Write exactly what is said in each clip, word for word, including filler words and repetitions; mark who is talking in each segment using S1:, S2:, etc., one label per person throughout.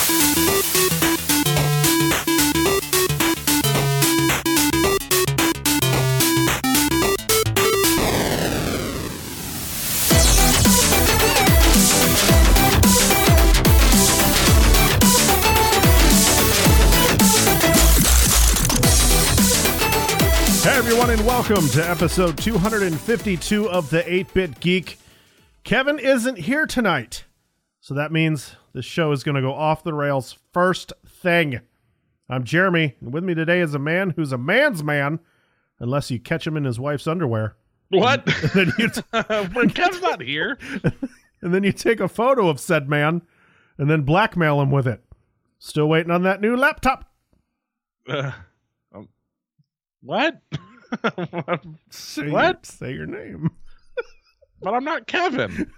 S1: And welcome to episode two hundred fifty-two of the eight-Bit Geek. Kevin isn't here tonight, so that means the show is going to go off the rails first thing. I'm Jeremy, and with me today is a man who's a man's man, unless you catch him in his wife's underwear.
S2: What?
S1: And then you t-
S2: when Kevin's not here.
S1: And then you take a photo of said man, and then blackmail him with it. Still waiting on that new laptop.
S2: Uh, um, what?
S1: say
S2: what?
S1: Your, say your name.
S2: But I'm not Kevin.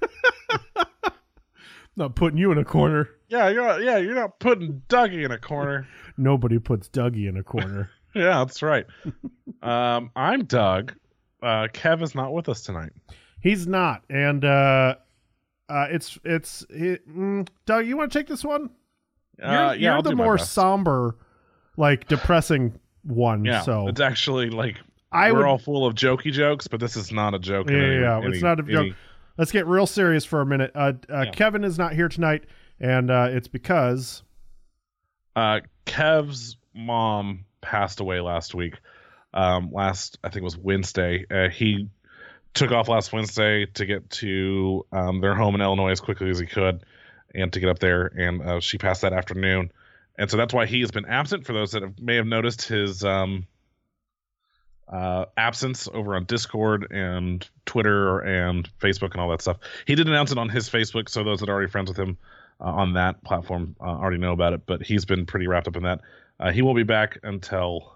S1: Not putting you in a corner.
S2: Yeah, you're not, yeah, you're not putting Dougie in a corner.
S1: Nobody puts Dougie in a corner.
S2: Yeah, that's right. um, I'm Doug. Uh, Kev is not with us tonight.
S1: He's not, and uh, uh, it's it's it, mm, Doug. You want to take this one? You're,
S2: Uh, yeah,
S1: you're
S2: I'll
S1: the
S2: do my
S1: more
S2: best.
S1: somber, like depressing one.
S2: Yeah,
S1: so
S2: it's actually like
S1: I
S2: we're
S1: would,
S2: all full of jokey jokes, but this is not a joke.
S1: Yeah,
S2: in any,
S1: yeah,
S2: any,
S1: it's not a joke.
S2: any-
S1: Let's get real serious for a minute. Uh, uh,
S2: Yeah.
S1: Kevin is not here tonight, and uh, it's because
S2: Uh, Kev's mom passed away last week. Um, last, I think it was Wednesday. Uh, he took off last Wednesday to get to um, their home in Illinois as quickly as he could and to get up there. And uh, she passed that afternoon. And so that's why he has been absent. For those that have, may have noticed his um, uh, absence over on Discord and Twitter and Facebook and all that stuff. He did announce it on his Facebook, so those that are already friends with him uh, on that platform uh, already know about it. But he's been pretty wrapped up in that. Uh, he won't be back until,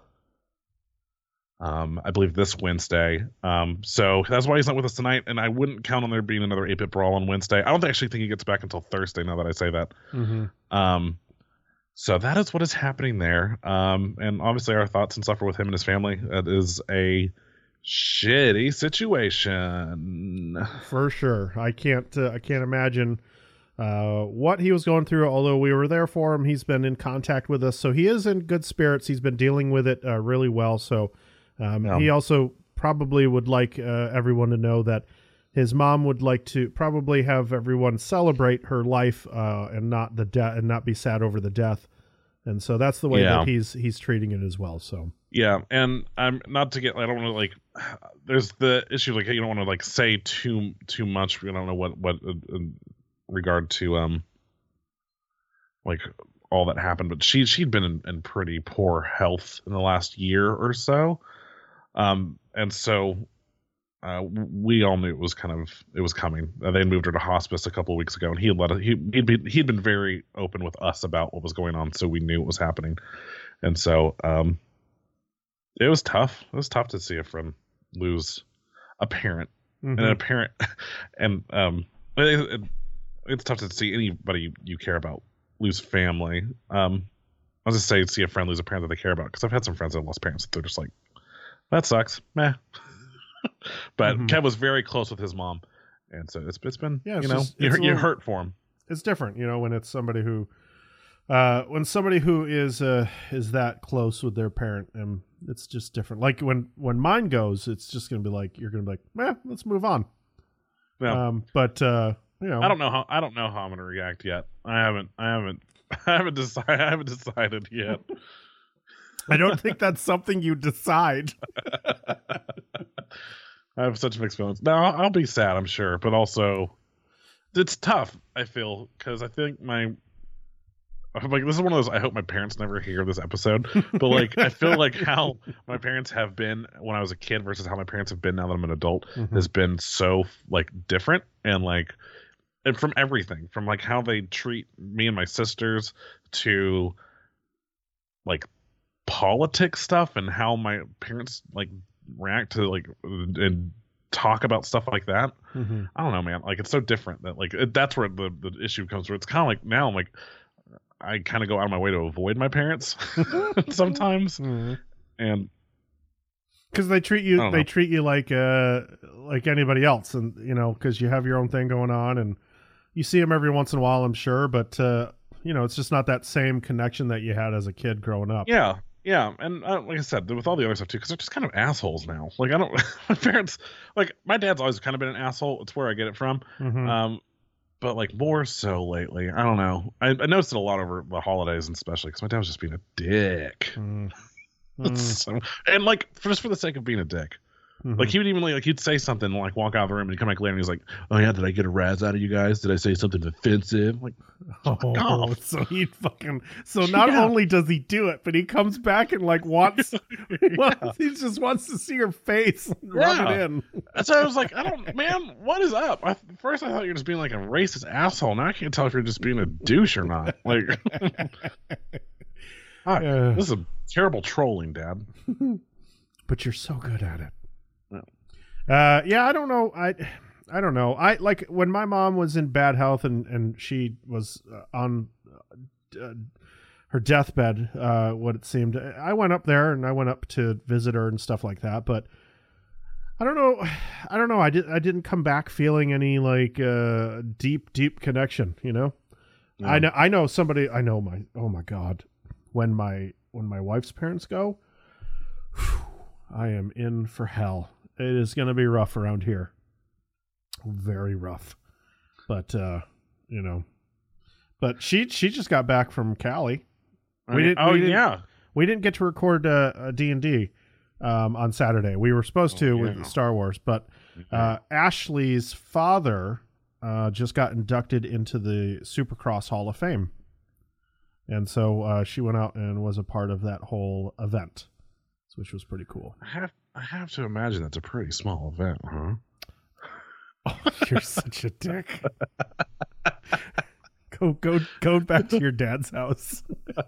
S2: um, I believe, this Wednesday. Um, so that's why he's not with us tonight. And I wouldn't count on there being another eight-Bit Brawl on Wednesday. I don't actually think he gets back until Thursday, now that I say that.
S1: mm-hmm.
S2: Um, so that is what is happening there. Um, and obviously our thoughts and stuff are with him and his family. It is a shitty situation.
S1: For sure, I can't. Uh, I can't imagine uh, what he was going through. Although we were there for him, he's been in contact with us, so he is in good spirits. He's been dealing with it uh, really well. So um,
S2: Yeah.
S1: he also probably would like uh, everyone to know that his mom would like to probably have everyone celebrate her life uh, and not the death, and not be sad over the death. And so that's the way
S2: Yeah.
S1: that he's he's treating it as well. So
S2: Yeah, and I'm not to get. I don't want to like. There's the issue like you don't want to like say too too much. I don't know what what uh, in regard to um like all that happened, but she she'd been in, in pretty poor health in the last year or so, um, and so uh, we all knew it was kind of it was coming. Uh, they moved her to hospice a couple of weeks ago, and he had let it, he he'd been he'd been very open with us about what was going on, so we knew it was happening, and so um. It was tough. It was tough to see a friend lose a parent
S1: mm-hmm.
S2: and a parent, and um, it, it, it's tough to see anybody you, you care about lose family. Um, I was just saying, see a friend lose a parent that they care about, because I've had some friends that lost parents that they're just like, that sucks, meh. But
S1: mm-hmm.
S2: Kev was very close with his mom, and so it's it's been
S1: Yeah, it's
S2: you know
S1: just-
S2: you,
S1: it's a
S2: you
S1: little-
S2: hurt for him.
S1: it's different, you know, when it's somebody who, uh, when somebody who is uh, is that close with their parent, and it's just different. Like when when mine goes, it's just gonna be like you're gonna be like, eh, let's move on.
S2: Yeah.
S1: Um, but uh, you know,
S2: I don't know how I don't know how I'm gonna react yet. I haven't I haven't I haven't decided I haven't decided yet.
S1: I don't think that's something you decide.
S2: I have such mixed feelings. Now I'll, I'll be sad, I'm sure, but also it's tough. I feel, because I think my I'm like this is one of those. I hope my parents never hear this episode, but like I feel like how my parents have been when I was a kid versus how my parents have been now that I'm an adult
S1: Mhm.
S2: has been so like different, and like and from everything from like how they treat me and my sisters to like politics stuff and how my parents like react to like and talk about stuff like that.
S1: Mm-hmm.
S2: I don't know, man. Like it's so different that like it, that's where the the issue comes. Where it's kind of like now I'm like I kind of go out of my way to avoid my parents sometimes,
S1: Mm-hmm.
S2: and
S1: Because they treat you,
S2: I don't
S1: they
S2: know.
S1: treat you like uh like anybody else, and you know, because you have your own thing going on, and you see them every once in a while, I'm sure, but uh, you know, it's just not that same connection that you had as a kid growing up.
S2: Yeah, yeah, and uh, like I said, with all the other stuff too, because they're just kind of assholes now. Like I don't, my parents, like my dad's always kind of been an asshole. It's where I get it from.
S1: Mm-hmm.
S2: Um, but like more so lately. I don't know. I, I noticed it a lot over the holidays, and especially because my dad was just being a dick.
S1: Mm.
S2: so, and like for, just for the sake of being a dick.
S1: Mm-hmm.
S2: Like he would even like he'd say something like walk out of the room and he'd come back later and he's like, "Oh yeah, did I get a razz out of you guys? Did I say something offensive?" Like,
S1: oh, so he fucking so not
S2: yeah.
S1: only does he do it, but he comes back and like wants,
S2: yeah.
S1: wants he just wants to see your face and rub
S2: Yeah.
S1: it in.
S2: That's why I was like, I don't, man, what is up? I, first I thought you were just being like a racist asshole. Now I can't tell if you're just being a douche or not. Like, ah,
S1: Uh.
S2: this is a terrible trolling, Dad.
S1: But you're so good at it.
S2: Yeah.
S1: Uh, yeah, I don't know. I, I don't know. I like when my mom was in bad health and and she was uh, on uh, her deathbed. Uh, what it seemed, I went up there and I went up to visit her and stuff like that. But I don't know. I don't know. I did. I didn't come back feeling any like uh, deep, deep connection. You know.
S2: No.
S1: I know. I know somebody. I know my. Oh my God. When my when my wife's parents go. Whew, I am in for hell. It is going to be rough around here. Very rough. But, uh, you know, but she, she just got back from Cali. We didn't,
S2: oh,
S1: we didn't,
S2: yeah.
S1: We didn't get to record uh, a D and D um, on Saturday. We were supposed to
S2: Oh, yeah.
S1: with Star Wars, but uh, Ashley's father uh, just got inducted into the Supercross Hall of Fame. And so uh, she went out and was a part of that whole event, which was pretty cool.
S2: I have, I have to imagine that's a pretty small event, huh?
S1: Oh, you're such a dick. go, go, go back to your dad's house.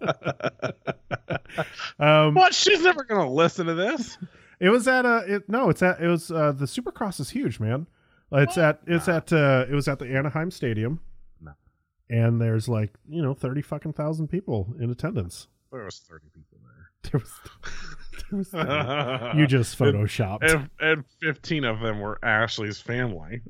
S1: um,
S2: What? She's never gonna listen to this.
S1: It was at a. It, no, it's at. It was uh, the Supercross is huge, man. It's
S2: What?
S1: at. It's
S2: Nah.
S1: at. Uh, it was at the Anaheim Stadium.
S2: No.
S1: And there's like you know thirty fucking thousand people in attendance.
S2: There was thirty people there.
S1: There was. There was thirty. You just photoshopped.
S2: And, and fifteen of them were Ashley's family.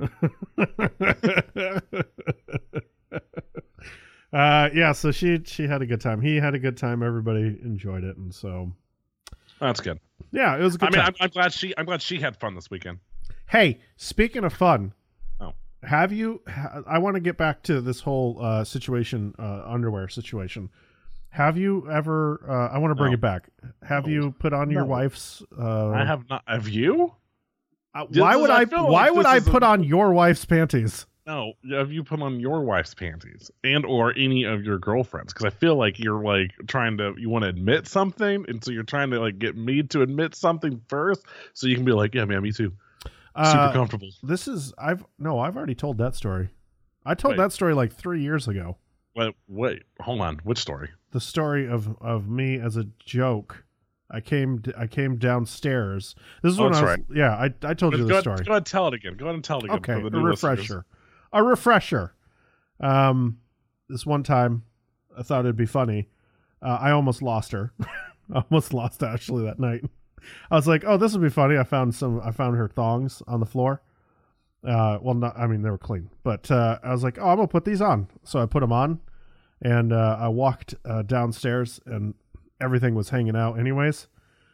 S1: uh, yeah, so she she had a good time. He had a good time. Everybody enjoyed it, and so
S2: That's good.
S1: yeah, it was a good
S2: I mean,
S1: time.
S2: I'm, I'm glad she. I'm glad she had fun this weekend.
S1: Hey, speaking of fun,
S2: Oh.
S1: have you? Ha, I want to get back to this whole uh, situation, uh, underwear situation. Have you ever? Uh, I want to bring
S2: No.
S1: it back. Have
S2: No.
S1: you put on your
S2: No.
S1: wife's? Uh,
S2: I have not. Have you?
S1: uh,
S2: This
S1: why
S2: is-
S1: would
S2: I
S1: I?
S2: feel
S1: Why
S2: like
S1: would
S2: this
S1: I
S2: is a-
S1: put on your wife's panties?
S2: No. Have you put on your wife's panties and or any of your girlfriends? Because I feel like you're like trying to. You want to admit something, and so you're trying to like get me to admit something first, so you can be like, yeah, man, me too. Super
S1: Uh,
S2: comfortable.
S1: This is I've no, I've already told that story. I told
S2: Wait.
S1: that story like three years ago.
S2: Wait, wait, hold on. Which story?
S1: The story of, of me as a joke. I came I came downstairs. This is
S2: Oh,
S1: when I
S2: that's
S1: was yeah, I I told you
S2: go,
S1: the
S2: ahead,
S1: story.
S2: go ahead and tell it again. Go ahead and tell it again.
S1: Okay,
S2: for the
S1: a
S2: new listeners.
S1: refresher. A refresher. Um this one time I thought it'd be funny. Uh, I almost lost her. I almost lost Ashley that night. I was like, "Oh, this will be funny." I found some I found her thongs on the floor. Uh, well, not, I mean, they were clean, but, uh, I was like, oh, I'm gonna put these on. So I put them on and, uh, I walked, uh, downstairs and everything was hanging out anyways.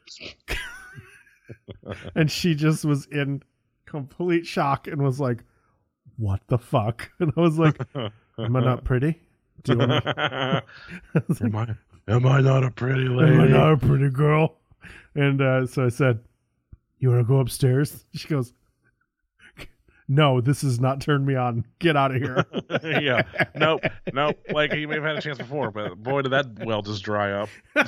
S1: And she just was in complete shock and was like, what the fuck? And I was like, am I not pretty? Do you wanna... I was like,
S2: am, I, am I not a pretty lady?
S1: am I not a pretty girl? And, uh, so I said, you want to go upstairs? She goes, no, this has not turned me on. Get out of here.
S2: Yeah. Nope. Nope. Like, you may have had a chance before, but boy, did that well just dry up.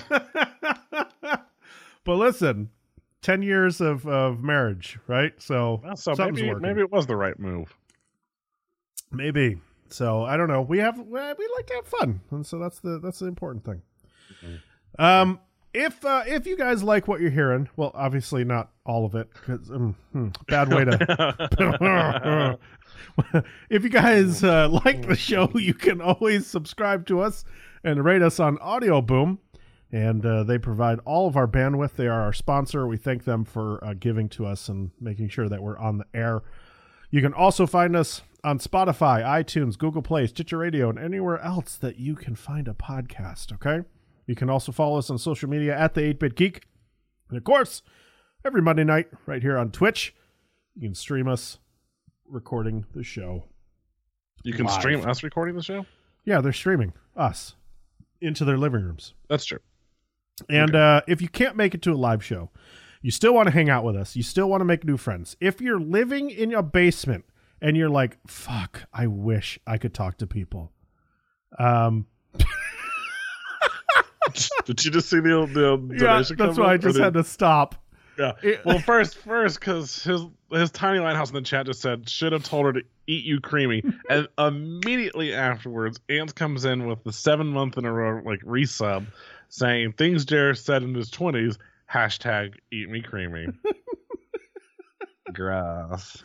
S1: But listen, ten years of, of marriage, right? So,
S2: Well, so
S1: something's
S2: maybe,
S1: working.
S2: maybe it was the right move.
S1: Maybe. So I don't know. We have we like to have fun, and so that's the that's the important thing. Mm-hmm. Um, if uh, if you guys like what you're hearing, well, obviously not all of it, because um, hmm, bad way to. If you guys uh, like the show, you can always subscribe to us and rate us on Audio Boom, and uh, they provide all of our bandwidth. They are our sponsor. We thank them for uh, giving to us and making sure that we're on the air. You can also find us on Spotify, iTunes, Google Play, Stitcher Radio, and anywhere else that you can find a podcast, okay? You can also follow us on social media at the eight-Bit Geek. And, of course, every Monday night right here on Twitch, you can stream us recording the show.
S2: You can
S1: live.
S2: stream us recording the show?
S1: Yeah, they're streaming us into their living rooms.
S2: That's true.
S1: And
S2: Okay.
S1: uh, if you can't make it to a live show, you still want to hang out with us. You still want to make new friends. If you're living in a basement and you're like, fuck, I wish I could talk to people. Um,
S2: Did you just see the, the
S1: yeah,
S2: donation?
S1: that's
S2: come
S1: why I
S2: up? Or
S1: just
S2: the-
S1: had to stop.
S2: Yeah. Well, first, first, because his his tiny lighthouse in the chat just said, "Should have told her to eat you, creamy." And immediately afterwards, Ants comes in with the seven month in a row like resub, saying things Jared said in his twenties. Hashtag eat me creamy. Gross.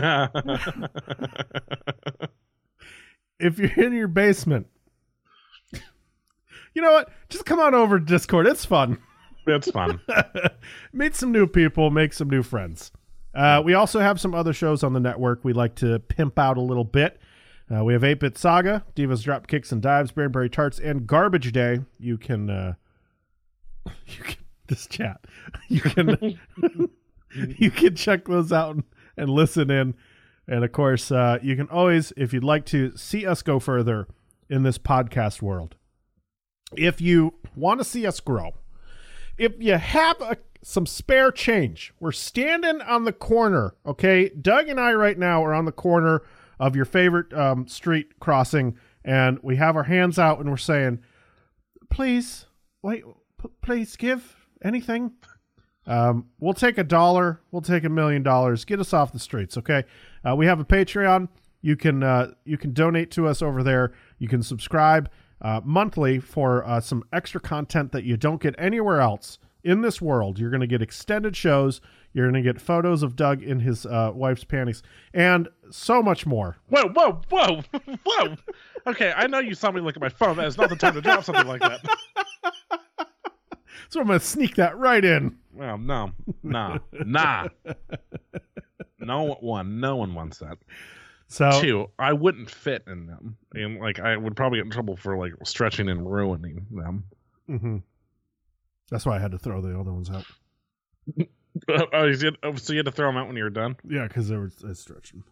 S1: If you're in your basement, you know what? Just come on over to Discord. It's fun.
S2: It's fun.
S1: Meet some new people, make some new friends. Uh, we also have some other shows on the network we like to pimp out a little bit. Uh, we have eight-Bit Saga, Divas Drop Kicks and Dives, Berry Tarts, and Garbage Day. You can, uh, you can this chat. You can, you can check those out and, and listen in. And of course, uh, you can always, if you'd like to see us go further in this podcast world, if you want to see us grow, if you have a, some spare change, we're standing on the corner, okay? Doug and I right now are on the corner of your favorite um, street crossing, and we have our hands out and we're saying, please, wait, p- please give anything. Um, we'll take a dollar. We'll take a million dollars. Get us off the streets, okay? Uh, we have a Patreon. You can uh, you can donate to us over there. You can subscribe uh, monthly for uh, some extra content that you don't get anywhere else in this world. You're going to get extended shows. You're going to get photos of Doug in his uh, wife's panties and so much more.
S2: Whoa, whoa, whoa, whoa. Okay, I know you saw me look at my phone. That is not the time to drop something like that.
S1: So I'm going to sneak that right in.
S2: Well, no, nah, nah. No one, no one wants that.
S1: So
S2: Two, I wouldn't fit in them, and like I would probably get in trouble for like stretching and ruining them.
S1: mhm. That's why I had to throw the other ones out.
S2: Oh, you did- oh, so you had to throw them out when you were done?
S1: Yeah, because they were I stretched them.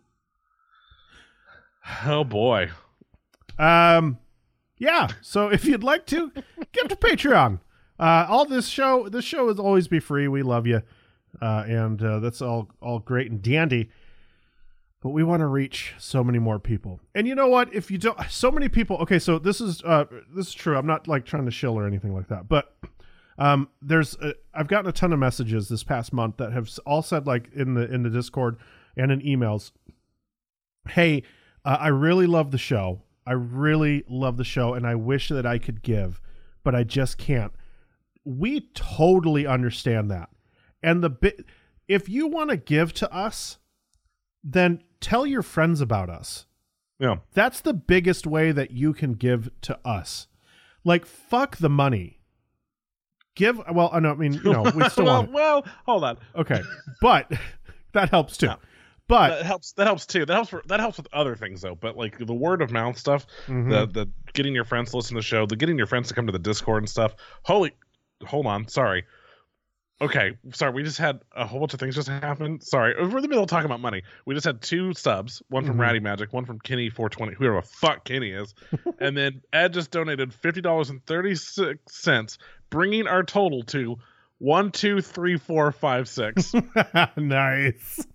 S2: Oh boy.
S1: Um, yeah. So if you'd like to, give to Patreon. Uh, all this show, this show will always be free. We love you, uh, and uh, that's all all great and dandy. But we want to reach so many more people. And you know what? If you don't, so many people. Okay, so this is uh, this is true. I'm not like trying to shill or anything like that. But um, there's a, I've gotten a ton of messages this past month that have all said like in the in the Discord and in emails, hey, uh, I really love the show. I really love the show, and I wish that I could give, but I just can't. We totally understand that. And the bit, if you want to give to us, then tell your friends about us.
S2: Yeah.
S1: That's the biggest way that you can give to us. Like, fuck the money. Give, well, I know, I mean, you know, we still
S2: well,
S1: want it.
S2: well, hold on.
S1: Okay. But that helps too.
S2: Yeah.
S1: But
S2: That helps. That helps too. That helps. For, that helps with other things though. But like the word of mouth stuff,
S1: Mhm.
S2: the the getting your friends to listen to the show, the getting your friends to come to the Discord and stuff. Holy, hold on. Sorry. Okay, sorry. We just had a whole bunch of things just happen. Sorry, we're in the middle of talking about money. We just had two subs, one from
S1: Mhm.
S2: Ratty Magic, one from Kenny four twenty, whoever the fuck Kenny is, and then Ed just donated fifty dollars and thirty six cents, bringing our total to one, two, three, four, five, six.
S1: nice.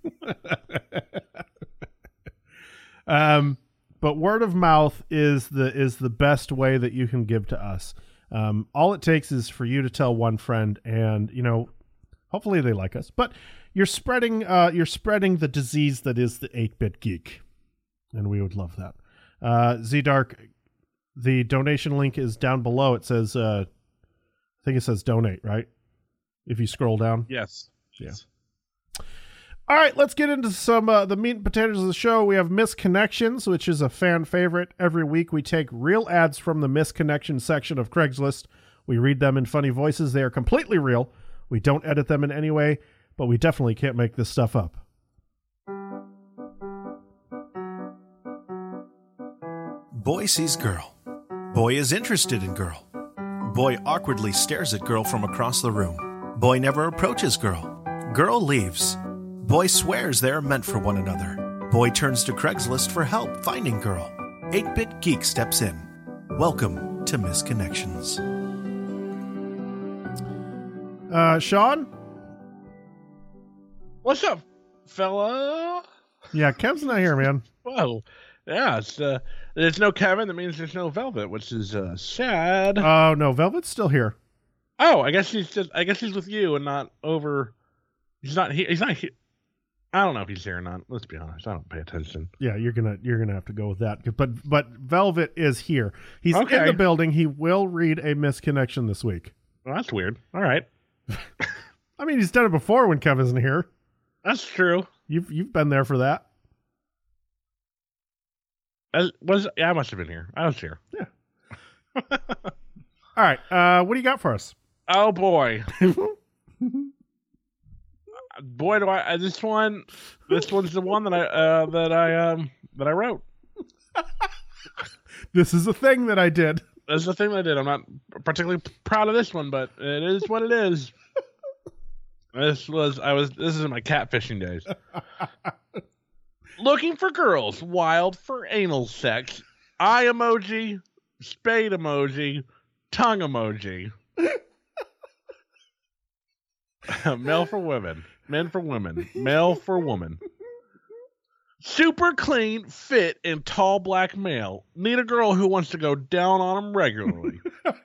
S1: um, but word of mouth is the is the best way that you can give to us. Um, all it takes is for you to tell one friend, and you know, hopefully they like us. But you're spreading uh, you're spreading the disease that is the eight-Bit Geek, and we would love that. Uh, Z-Dark, the donation link is down below. It says, uh, I think it says donate, right? If you scroll down.
S2: Yes.
S1: Yeah. All right, let's get into some uh, the meat and potatoes of the show. We have Misconnections, which is a fan favorite. Every week we take real ads from the Misconnection section of Craigslist. We read them in funny voices. They are completely real. We don't edit them in any way, but we definitely can't make this stuff up.
S3: Boy sees girl. Boy is interested in girl. Boy awkwardly stares at girl from across the room. Boy never approaches girl. Girl leaves. Boy swears they are meant for one another. Boy turns to Craigslist for help finding girl. eight-Bit Geek steps in. Welcome to Misconnections.
S1: Uh, Sean?
S2: What's up, fella?
S1: Yeah, Kev's not here, man.
S2: Whoa. Yeah, it's, uh, there's no Kevin. That means there's no Velvet, which is uh, sad.
S1: Oh, no, Velvet's still here.
S2: Oh, I guess he's just. I guess he's with you and not over. He's not. He, he's not. He, I don't know if he's here or not. Let's be honest. I don't pay attention.
S1: Yeah, you're gonna you're gonna have to go with that. But but Velvet is here. He's
S2: Okay.
S1: in the building. He will read a misconnection this week.
S2: Well, that's weird. All right,
S1: I mean, he's done it before when Kev isn't here.
S2: that's true.
S1: You've you've been there for that.
S2: I was. Yeah, I must have been here. I was here.
S1: All right. Uh, what do you got for us?
S2: Oh boy. Boy, do I uh, this one. This one's the one that I uh, that I um that I wrote.
S1: This is a thing that I did.
S2: That's the thing I did. I'm not particularly proud of this one, but it is what it is. This was I was. This is my catfishing days. Looking for girls, wild for anal sex. Eye emoji, spade emoji, tongue emoji. Male for women, men for women, male for woman. Super clean, fit, and tall black male. Need a girl who wants to go down on him regularly.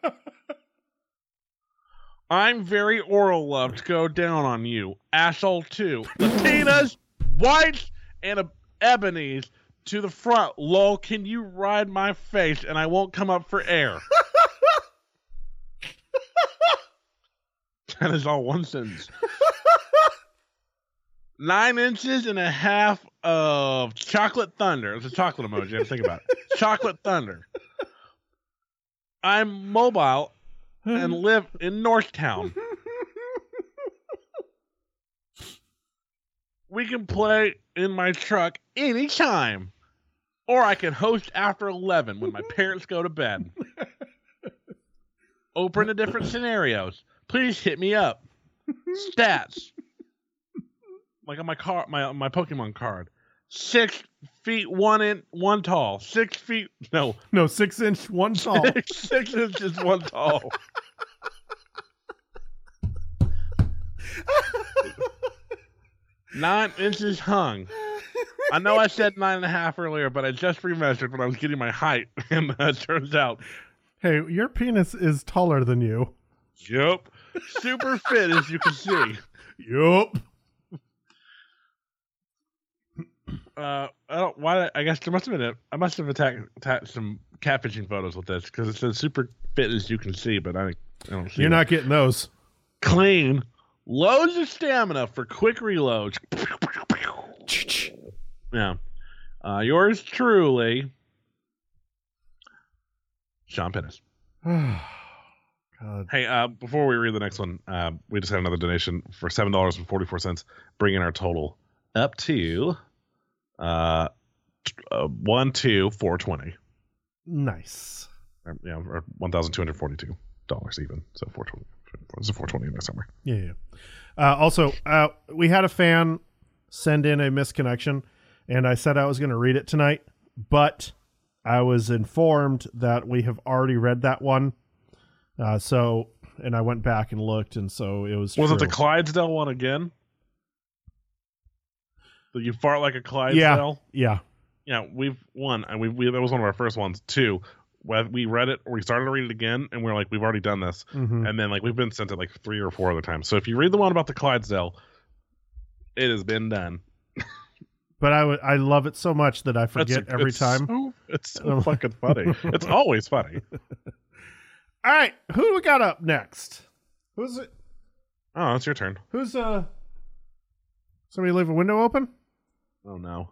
S2: I'm very oral love to go down on you. Asshole too. Latinas, whites, and a ebonies to the front. Lol, can you ride my face and I won't come up for air? That is all one sentence. Nine inches and a half of chocolate thunder. It's a chocolate emoji. I have to think about it. Chocolate thunder. I'm mobile and live in Northtown. We can play in my truck anytime. Or I can host after eleven when my parents go to bed. Open to different scenarios. Please hit me up. Stats. Like on my car, my my Pokemon card. Six feet one in one tall. Six feet no.
S1: No, six inch, one tall.
S2: Six, six inches one tall. Nine inches hung. I know I said nine and a half earlier, but I just remeasured when I was getting my height, and uh, it turns out.
S1: Hey, your penis is taller than you.
S2: Yup. Super fit, as you can see.
S1: Yup.
S2: Uh, I don't. Why? I guess there must have been a. I must have attacked, attacked some catfishing photos with this because it says super fit, as you can see, but I, I don't see.
S1: You're
S2: it.
S1: not getting those.
S2: Clean. Loads of stamina for quick reloads. Yeah. Uh, yours truly, Sean Pennis.
S1: God.
S2: Hey, uh, before we read the next one, uh, we just had another donation for seven dollars and forty-four cents, bringing our total up to uh, uh one two four twenty.
S1: Nice.
S2: Or, yeah, or one thousand two hundred forty-two dollars even. So four twenty. There's a four twenty in there somewhere.
S1: Yeah, yeah. Uh, also, uh, we had a fan send in a misconnection, and I said I was going to read it tonight, but I was informed that we have already read that one. Uh, so, and I went back and looked, and so it was.
S2: Was
S1: true.
S2: it the Clydesdale one again? That you fart like a Clydesdale?
S1: Yeah,
S2: Yeah, we've won, and we we that was one of our first ones too. We read it, or we started to read it again, and we we're like, we've already done this,
S1: mm-hmm.
S2: and then like we've been sent it like three or four other times. So if you read the one about the Clydesdale, it has been done.
S1: But I would I love it so much that I forget
S2: That's,
S1: every
S2: it's
S1: time.
S2: So, it's so fucking funny. It's always funny.
S1: All right, who do we got up next? Who's it?
S2: Oh, it's your turn.
S1: Who's uh? Somebody leave a window open?
S2: Oh no.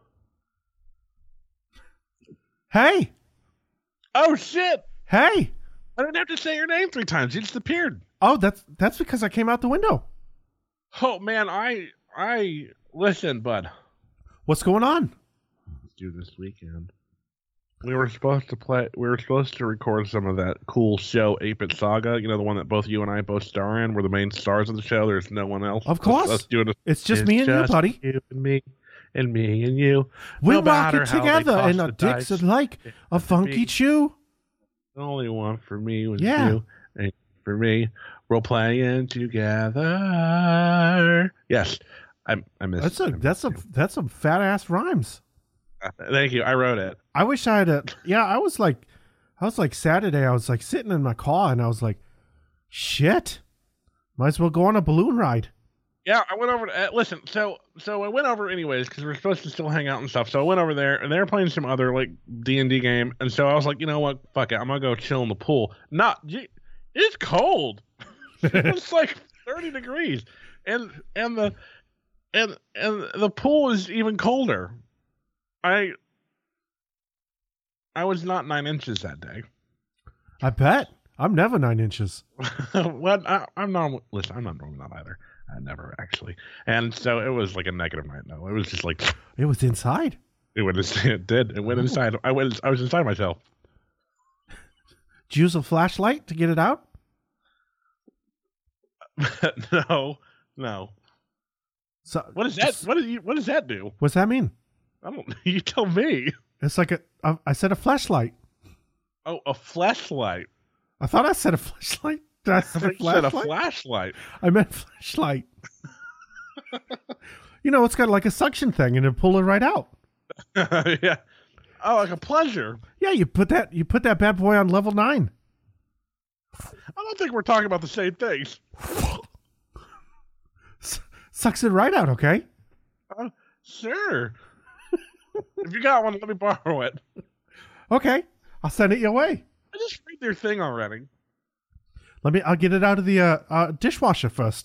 S1: Hey.
S2: Oh shit!
S1: Hey!
S2: I didn't have to say your name three times. You just appeared.
S1: Oh, that's that's because I came out the window.
S2: Oh man, I I listen, bud.
S1: What's going on?
S2: Let's do this weekend. We were supposed to play. We were supposed to record some of that cool show, eight bit Saga. You know, the one that both you and I both star in. We're the main stars of the show. There's no one else.
S1: Of course,
S2: us doing it.
S1: It's just
S2: It's
S1: me and you,
S2: just
S1: buddy.
S2: You and me, and me and you.
S1: We
S2: No
S1: rock
S2: matter
S1: it
S2: how they
S1: together,
S2: toss
S1: and our
S2: the
S1: dicks
S2: dice,
S1: are like a
S2: it's
S1: funky
S2: me.
S1: chew.
S2: The only one for me was
S1: Yeah.
S2: you, and for me, we're playing together. Yes, I I missed.
S1: That's a
S2: I missed
S1: that's a
S2: you.
S1: that's some fat ass rhymes.
S2: Uh, Thank you. I wrote it.
S1: I wish I had a. Yeah, I was like, I was like Saturday. I was like sitting in my car, and I was like, shit, might as well go on a balloon ride.
S2: Yeah, I went over. To, uh, listen, so so I went over anyways because we're supposed to still hang out and stuff. So I went over there, and they were playing some other like D and D game, and so I was like, you know what, fuck it, I'm gonna go chill in the pool. Not, it's cold. It's like thirty degrees, and and the and and the pool is even colder. I I was not nine inches that day.
S1: I bet I'm never nine inches.
S2: Well, I, I'm not. Listen, I'm not normally not either. I never actually. And so it was like a negative night. No, it was just like
S1: It was inside.
S2: it went. It did. It went inside. I went. I was inside myself.
S1: Did you use a flashlight to get it out?
S2: no, no.
S1: So
S2: What is that? What do you? What does that do?
S1: What's that mean?
S2: I don't. You tell me.
S1: It's like a. a I said a flashlight.
S2: Oh, a flashlight.
S1: I thought I said a flashlight. Did I
S2: I
S1: say
S2: thought you said a
S1: flashlight?
S2: flashlight.
S1: I meant flashlight. You know, it's got like a suction thing, and it pull it right out.
S2: Yeah. Oh, like a pleasure.
S1: Yeah, you put that. You put that bad boy on level nine.
S2: I don't think we're talking about the same things.
S1: S- sucks it right out. Okay.
S2: Uh, sure. If you got one, let me borrow it.
S1: Okay. I'll send it your way.
S2: I just read their thing already.
S1: Let me. I'll get it out of the uh, uh, dishwasher first.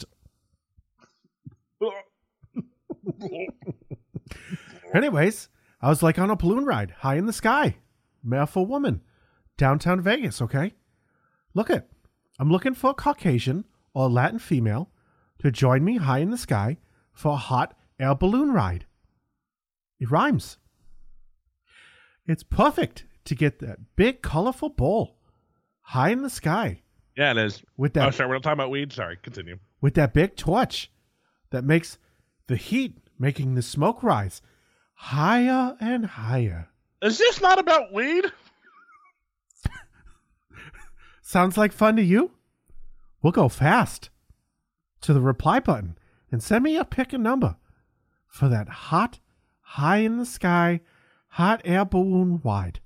S1: Anyways, I was like on a balloon ride, high in the sky, male for woman, downtown Vegas. Okay. Look it. I'm looking for a Caucasian or Latin female to join me high in the sky for a hot air balloon ride. It rhymes. It's perfect to get that big, colorful ball high in the sky
S2: Yeah, it is.
S1: with that
S2: Oh, sorry, we're not talking about weed. Sorry, continue.
S1: with that big torch that makes the heat, making the smoke rise higher and higher.
S2: Is this not about weed?
S1: Sounds like fun to you? We'll go fast to the reply button and send me a pick a number for that hot, high in the sky, hot air balloon wide.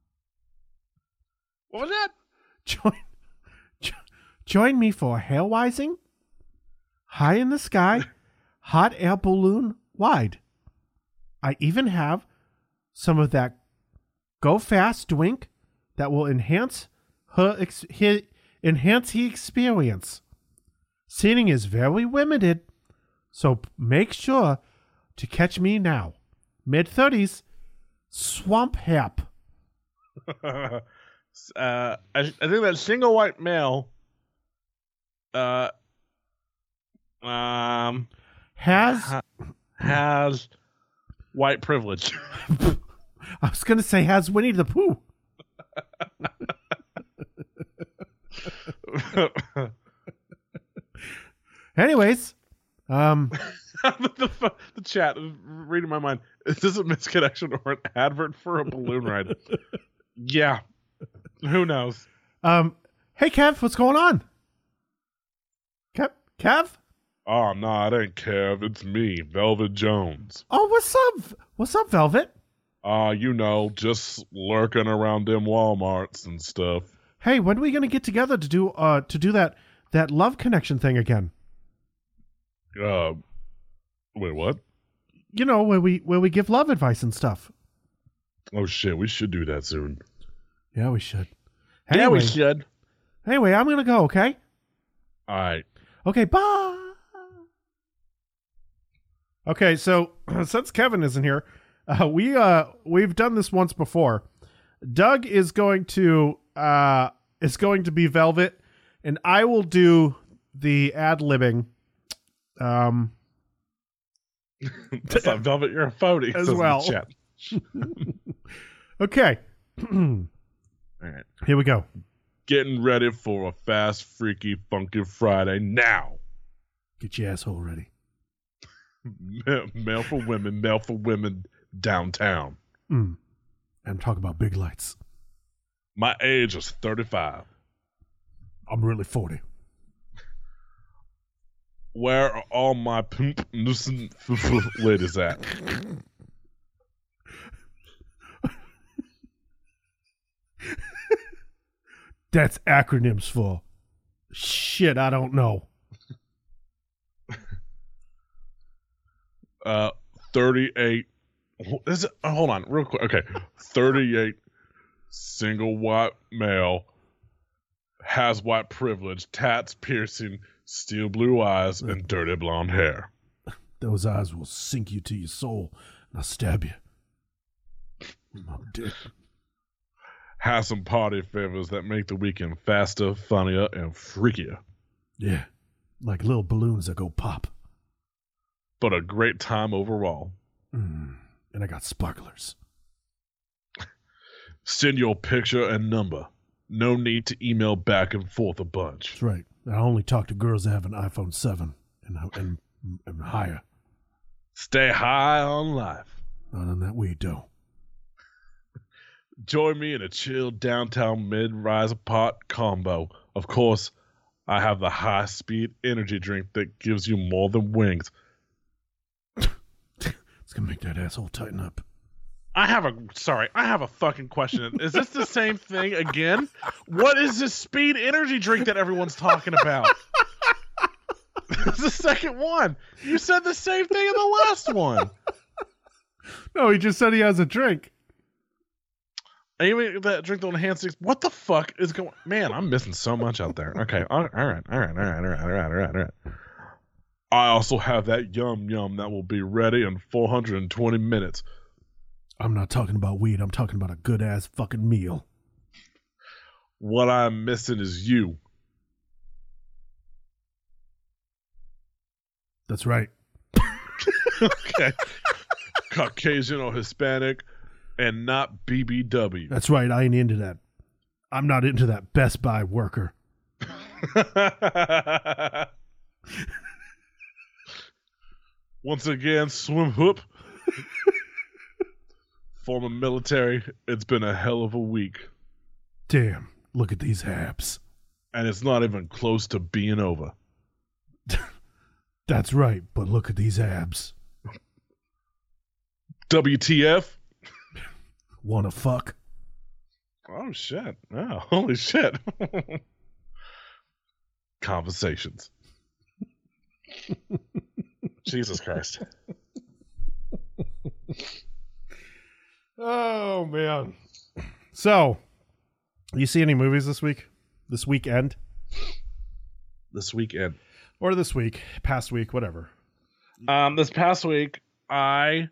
S2: What was that?
S1: Join, jo- join me for hair wising, high in the sky, hot air balloon wide. I even have some of that go fast drink that will enhance her ex- his, enhance the experience. Seating is very limited, so make sure to catch me now. Mid thirties, swamp hap.
S2: uh, I, I think that single white male uh, um,
S1: Has
S2: ha- has white privilege.
S1: I was gonna say has Winnie the Pooh. Anyways, um,
S2: the, the, the chat is reading my mind. Is this a misconnection or an advert for a balloon ride? Yeah. Who knows?
S1: um, hey Kev, what's going on? Kev, Kev?
S2: Oh, no, it ain't Kev. It's me, Velvet Jones.
S1: Oh, what's up? What's up, Velvet?
S2: Uh, you know, just lurking around them Walmarts and stuff.
S1: Hey, when are we gonna get together to do uh to do that that love connection thing again?
S2: Uh, wait, what?
S1: You know, where we where we give love advice and stuff.
S2: Oh, shit, we should do that soon.
S1: Yeah, we should.
S2: Yeah, we
S1: Anyway-
S2: should.
S1: Anyway, I'm gonna go. Okay.
S2: All right.
S1: Okay. Bye. Okay, so since Kevin isn't here, uh, we uh we've done this once before. Doug is going to uh is going to be Velvet, and I will do the ad libbing. Um.
S2: That's not Velvet, you're a phony.
S1: As
S2: says in the
S1: well.
S2: chat.
S1: Okay.
S2: All right.
S1: Here we go.
S2: Getting ready for a fast, freaky, funky Friday now.
S1: Get your asshole ready.
S2: Male for women, male for women, downtown.
S1: Mm. And talk about big lights.
S2: My age is thirty-five.
S1: I'm really forty.
S2: Where are all my pimp nuisance ladies at?
S1: That's acronyms for shit I don't know.
S2: Uh, thirty-eight. Is it, oh, hold on, real quick. Okay, thirty-eight, single white male, has white privilege, tats, piercing, steel blue eyes, and dirty blonde hair.
S1: Those eyes will sink you to your soul, and I'll stab you. My dick.
S2: Has some party favors that make the weekend faster, funnier, and freakier.
S1: Yeah, like little balloons that go pop.
S2: But a great time overall.
S1: Mm. And I got sparklers.
S2: Send your picture and number. No need to email back and forth a bunch.
S1: That's right. I only talk to girls that have an iPhone seven and, and, and higher.
S2: Stay high on life.
S1: Not on that weed, though.
S2: Join me in a chill downtown mid-rise apart combo. Of course, I have the high-speed energy drink that gives you more than wings.
S1: It's gonna make that asshole tighten up.
S2: I have a sorry, I have a fucking question. Is this the same thing again? What is this speed energy drink that everyone's talking about? It's the second one. You said the same thing in the last one.
S1: No, he just said he has a drink.
S2: Anyway, that drink on enhance. What the fuck is going? Man, I'm missing so much out there. Okay, all right, all right, all right, all right, all right, all right, all right, all right. I also have that yum yum that will be ready in four hundred twenty minutes.
S1: I'm not talking about weed. I'm talking about a good ass fucking meal.
S2: What I'm missing is you.
S1: That's right.
S2: Okay. Caucasian or Hispanic and not B B W.
S1: That's right. I ain't into that. I'm not into that Best Buy worker.
S2: Once again, swim hoop. Former military, it's been a hell of a week.
S1: Damn, look at these abs.
S2: And it's not even close to being over.
S1: That's right, but look at these abs.
S2: W T F?
S1: Wanna fuck?
S2: Oh, shit. Oh, holy shit. Conversations. Jesus Christ.
S1: Oh, man. So, you see any movies this week? This weekend?
S2: This weekend.
S1: Or this week, past week, whatever.
S2: Um, this past week, I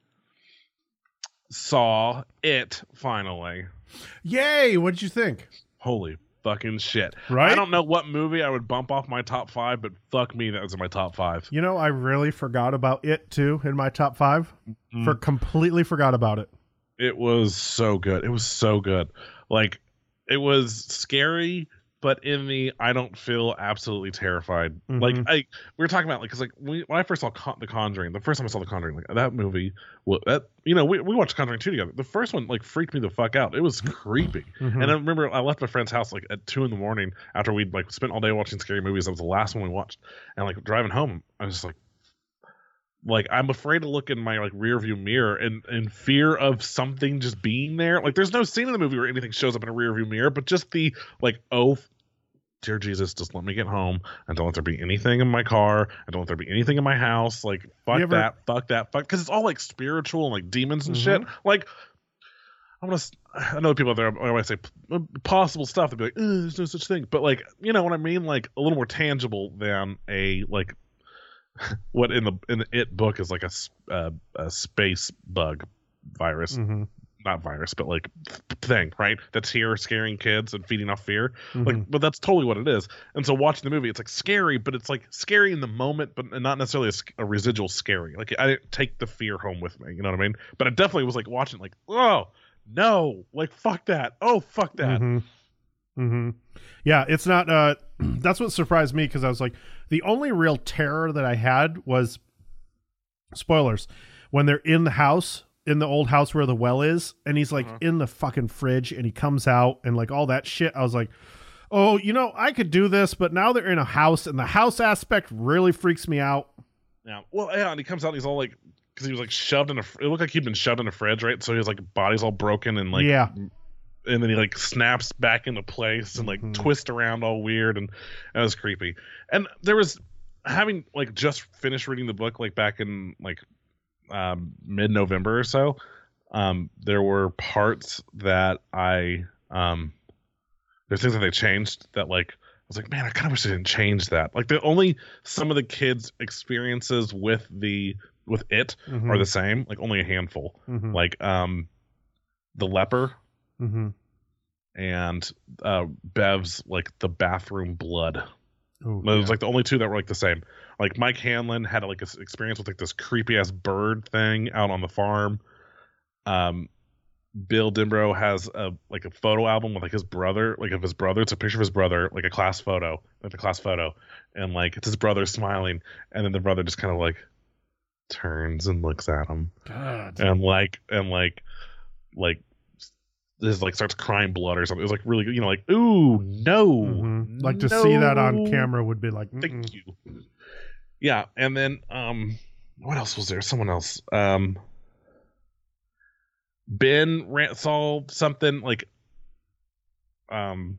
S2: saw It, finally.
S1: Yay! What did you think?
S2: Holy fucking shit.
S1: Right?
S2: I don't know what movie I would bump off my top five, but fuck me, that was in my top five.
S1: You know, I really forgot about It, too, in my top five. Mm-hmm. For completely forgot about it.
S2: It was so good. It was so good. Like, it was scary, but in the I don't feel absolutely terrified. Mm-hmm. Like, I we were talking about, like, because, like, we, when I first saw Con- The Conjuring, the first time I saw The Conjuring, like, that movie, well, that, you know, we, we watched Conjuring two together. The first one, like, freaked me the fuck out. It was creepy. Mm-hmm. And I remember I left my friend's house, like, at two in the morning after we'd, like, spent all day watching scary movies. That was the last one we watched. And, like, driving home, I was just like, Like, I'm afraid to look in my, like, rear view mirror in, in fear of something just being there. Like, there's no scene in the movie where anything shows up in a rear view mirror, but just the, like, oh, dear Jesus, just let me get home. And don't let there be anything in my car. And don't let there be anything in my house. Like, fuck ever... that, fuck that, fuck. Because it's all, like, spiritual and, like, demons and mm-hmm. shit. Like, I'm gonna, I know people out there, I might say possible stuff. They'd be like, there's no such thing. But, like, you know what I mean? Like, a little more tangible than a, like, what in the in the It book is like a, uh, a space bug virus, mm-hmm. not virus, but like thing, right? That's here scaring kids and feeding off fear. Mm-hmm. Like, but that's totally what it is. And so watching the movie, it's like scary, but it's like scary in the moment, but not necessarily a, a residual scary. Like, I didn't take the fear home with me, you know what I mean? But it definitely was like watching, like, oh, no, like fuck that. Oh, fuck that.
S1: Mm-hmm. Mm-hmm. Yeah, it's not. Uh, that's what surprised me, because I was like, the only real terror that I had was, spoilers, when they're in the house, in the old house where the well is, and he's like uh-huh. in the fucking fridge, and he comes out and like all that shit. I was like, oh, you know, I could do this, but now they're in a house, and the house aspect really freaks me out.
S2: Yeah, well, yeah, and he comes out, and he's all like, because he was like shoved in a. It looked like he'd been shoved in a fridge, right? So his like body's all broken and like
S1: yeah.
S2: And then he like snaps back into place and like mm-hmm. twists around all weird, and that was creepy. And there was having like just finished reading the book like back in like um, mid-November or so. Um, there were parts that I um, there's things that they changed that like I was like, man, I kind of wish they didn't change that. Like the only some of the kids' experiences with the with it mm-hmm. are the same, like only a handful. Mm-hmm. Like um, the leper.
S1: Mm-hmm.
S2: And uh, Bev's like the bathroom blood.
S1: Ooh,
S2: it was
S1: yeah.
S2: like the only two that were like the same. Like Mike Hanlon had like this experience with like this creepy ass bird thing out on the farm. Um, Bill Dimbro has a like a photo album with like his brother, like of his brother. It's a picture of his brother, like a class photo, like a class photo, and like it's his brother smiling, and then the brother just kind of like turns and looks at him,
S1: God.
S2: and like and like like. This like starts crying blood or something. It was like really, you know, like ooh no,
S1: mm-hmm. like to
S2: no.
S1: see that on camera would be like, mm-mm.
S2: Thank you. Yeah, and then um, what else was there? Someone else. Um, Ben ran, saw something like um,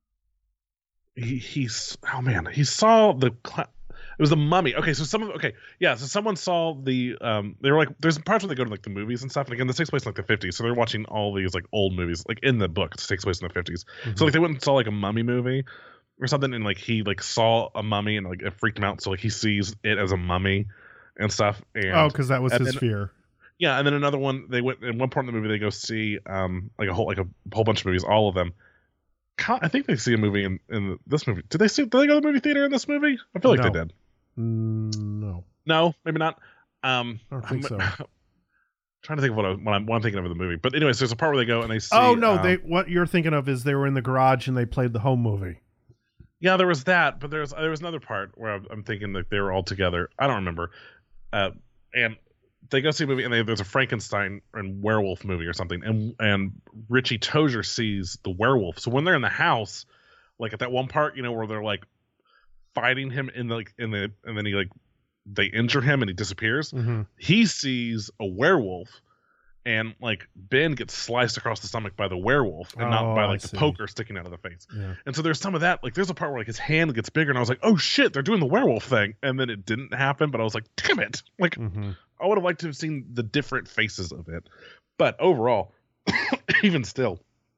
S2: he he's oh man, he saw the. Cl- It was the Mummy. Okay, so some of okay, yeah. So someone saw the um. They were like, there's parts where they go to like the movies and stuff. And again, this takes place in like the fifties. So they're watching all these like old movies, like in the book. It takes place in the fifties. Mm-hmm. So like they went and saw like a Mummy movie or something, and like he like saw a mummy and like it freaked him out. So like he sees it as a mummy and stuff. And,
S1: oh, because that was his
S2: then,
S1: fear.
S2: Yeah, and then another one. They went in one part of the movie. They go see um like a whole like a whole bunch of movies, all of them. I think they see a movie in, in this movie. Did they see? Did they go to the movie theater in this movie? I feel like
S1: no.
S2: they did.
S1: Mm, no,
S2: no, maybe not. Um,
S1: I don't think
S2: I'm,
S1: so.
S2: Trying to think of what, I, what, I'm, what I'm thinking of in the movie. But anyways, there's a part where they go and they see.
S1: Oh no,
S2: um,
S1: they what you're thinking of is they were in the garage and they played the home movie.
S2: Yeah, there was that, but there's there was another part where I'm, I'm thinking that they were all together. I don't remember. Uh, and they go see a movie, and they, there's a Frankenstein and werewolf movie or something, and and Richie Tozier sees the werewolf. So when they're in the house, like at that one part, you know, where they're like fighting him in the like in the and then he like they injure him and he disappears.
S1: Mm-hmm.
S2: He sees a werewolf, and like Ben gets sliced across the stomach by the werewolf and
S1: oh,
S2: not by like
S1: I
S2: the
S1: see.
S2: poker sticking out of the face.
S1: Yeah.
S2: And so there's some of that. Like there's a part where like his hand gets bigger, and I was like, oh shit, they're doing the werewolf thing. And then it didn't happen, but I was like, damn it. Like
S1: Mm-hmm.
S2: I would have liked to have seen the different faces of it. But overall, even still,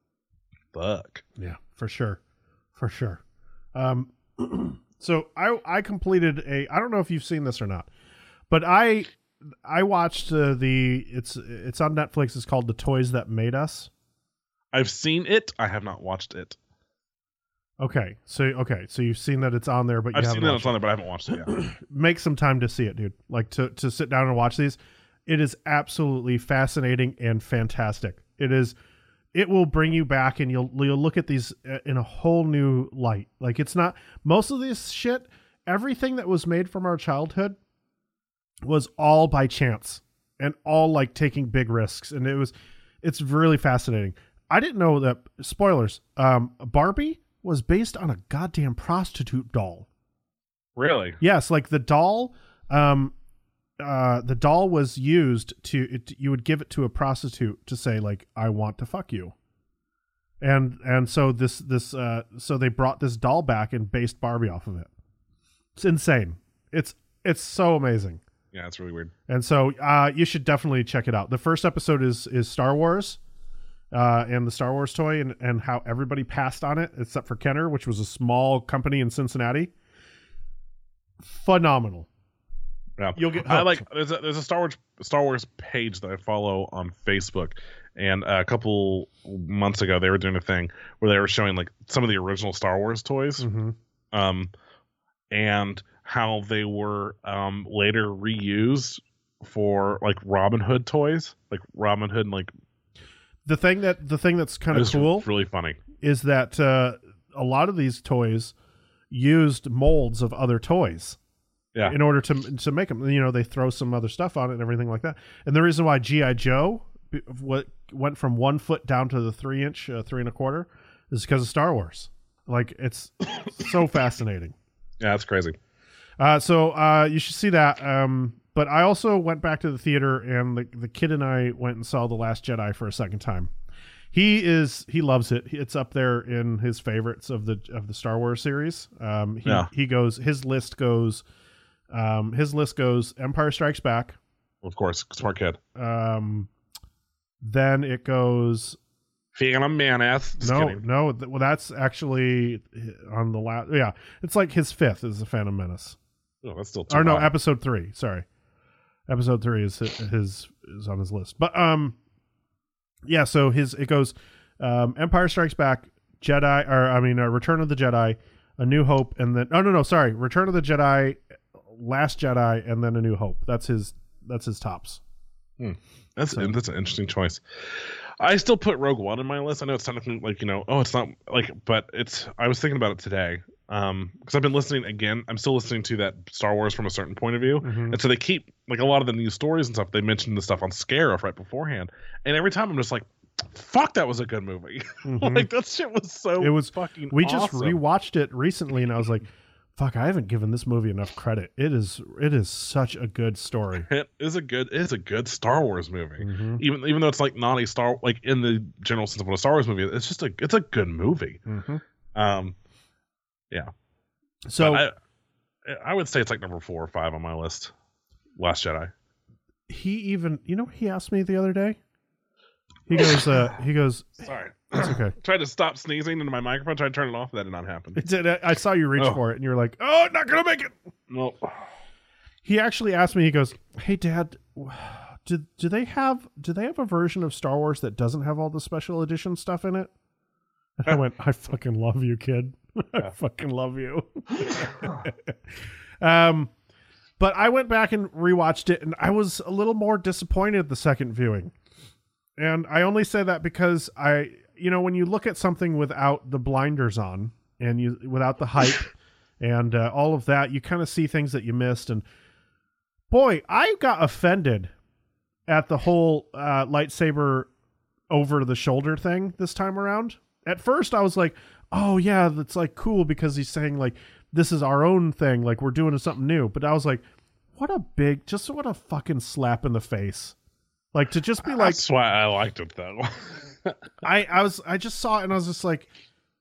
S2: fuck.
S1: Yeah, for sure. For sure. Um so I I completed a I don't know if you've seen this or not, but I I watched uh, the it's it's on Netflix. It's called The Toys That Made Us.
S2: I've seen it. I have not watched it.
S1: Okay, so okay, so you've seen that it's on there, but you
S2: I've
S1: haven't
S2: seen that
S1: watched
S2: it's on there, but I haven't watched it yet.
S1: Make some time to see it, dude. Like to to sit down and watch these. It is absolutely fascinating and fantastic. It is. It will bring you back, and you'll you'll look at these in a whole new light. Like it's not most of this shit. Everything that was made from our childhood was all by chance and all like taking big risks, and it was it's really fascinating. I didn't know that. Spoilers. Um, Barbie was based on a goddamn prostitute doll.
S2: Really?
S1: Yes, like the doll. Um, uh, the doll was used to. It, you would give it to a prostitute to say like, "I want to fuck you," and and so this this uh, so they brought this doll back and based Barbie off of it. It's insane. It's it's so amazing.
S2: Yeah, it's really weird.
S1: And so uh, you should definitely check it out. The first episode is is Star Wars. Uh, and the Star Wars toy and, and how everybody passed on it except for Kenner, which was a small company in Cincinnati. Phenomenal.
S2: Yeah,
S1: you'll get hooked.
S2: I like there's a there's a Star Wars Star Wars page that I follow on Facebook, and a couple months ago they were doing a thing where they were showing like some of the original Star Wars toys,
S1: mm-hmm.
S2: um, and how they were um later reused for like Robin Hood toys, like Robin Hood and like.
S1: The thing that the thing that's kind
S2: It
S1: of
S2: was
S1: cool
S2: really funny.
S1: is that uh, a lot of these toys used molds of other toys.
S2: Yeah.
S1: In order to to make them, you know, they throw some other stuff on it and everything like that. And the reason why G I. Joe what went from one foot down to the three inch, uh, three and a quarter, is because of Star Wars. Like, it's so fascinating.
S2: Yeah, that's crazy.
S1: Uh, so uh, you should see that. Um, but I also went back to the theater, and the the kid and I went and saw The Last Jedi for a second time. He is he loves it. It's up there in his favorites of the of the Star Wars series. Um, he
S2: Yeah.
S1: he goes his list goes um, his list goes Empire Strikes Back.
S2: Of course, smart kid.
S1: Um, then it goes
S2: Phantom Menace. Just
S1: no
S2: kidding.
S1: no th- well that's actually on the last yeah it's like his fifth is the Phantom Menace.
S2: Oh, that's still too
S1: Or no,
S2: high.
S1: episode three. Sorry, episode three is his, his is on his list. But um, yeah. So his it goes, um, Empire Strikes Back, Jedi, or I mean, uh, Return of the Jedi, A New Hope, and then oh no no sorry, Return of the Jedi, Last Jedi, and then A New Hope. That's his that's his tops.
S2: Hmm. That's
S1: So-
S2: that's an interesting choice. I still put Rogue One in my list. I know it's technically like, you know, oh, it's not like, but it's. I was thinking about it today, um, because I've been listening again. I'm still listening to that Star Wars from a certain point of view,
S1: Mhm.
S2: and so they keep like a lot of the news stories and stuff. They mentioned the stuff on Scarif right beforehand, and every time I'm just like, "Fuck, that was a good movie."
S1: Mhm.
S2: Like that shit was so.
S1: It was-
S2: fucking.
S1: We just
S2: awesome.
S1: rewatched it recently, and I was like, "Fuck, I haven't given this movie enough credit. It is it is such a good story."
S2: It is a good. It is a good Star Wars movie.
S1: Mhm.
S2: Even even though it's like not a Star like in the general sense of what a Star Wars movie, it's just a it's a good movie.
S1: Mhm.
S2: Um, yeah.
S1: So
S2: But I, I would say it's like number four or five on my list. Last Jedi.
S1: he even you know he asked me the other day. He goes uh he goes
S2: Sorry,
S1: it's okay.
S2: tried to stop sneezing into my microphone. Tried to turn it off. That did not happen.
S1: It did. I saw you reach
S2: Oh.
S1: for it, and you're like, "Oh, not gonna make it."
S2: Nope.
S1: He actually asked me. He goes, "Hey, Dad, do do they have do they have a version of Star Wars that doesn't have all the special edition stuff in it?" And I went, "I fucking love you, kid. I fucking love you." um, but I went back and rewatched it, and I was a little more disappointed the second viewing. And I only say that because I, you know, when you look at something without the blinders on and you without the hype and uh, all of that, you kind of see things that you missed. And boy, I got offended at the whole uh, lightsaber over the shoulder thing this time around. At first, I was like, "Oh yeah, that's like cool," because he's saying like this is our own thing, like we're doing something new. But I was like, what a big, just what a fucking slap in the face. Like to just be like,
S2: That's why I liked it though.
S1: I, I was, I just saw it and I was just like,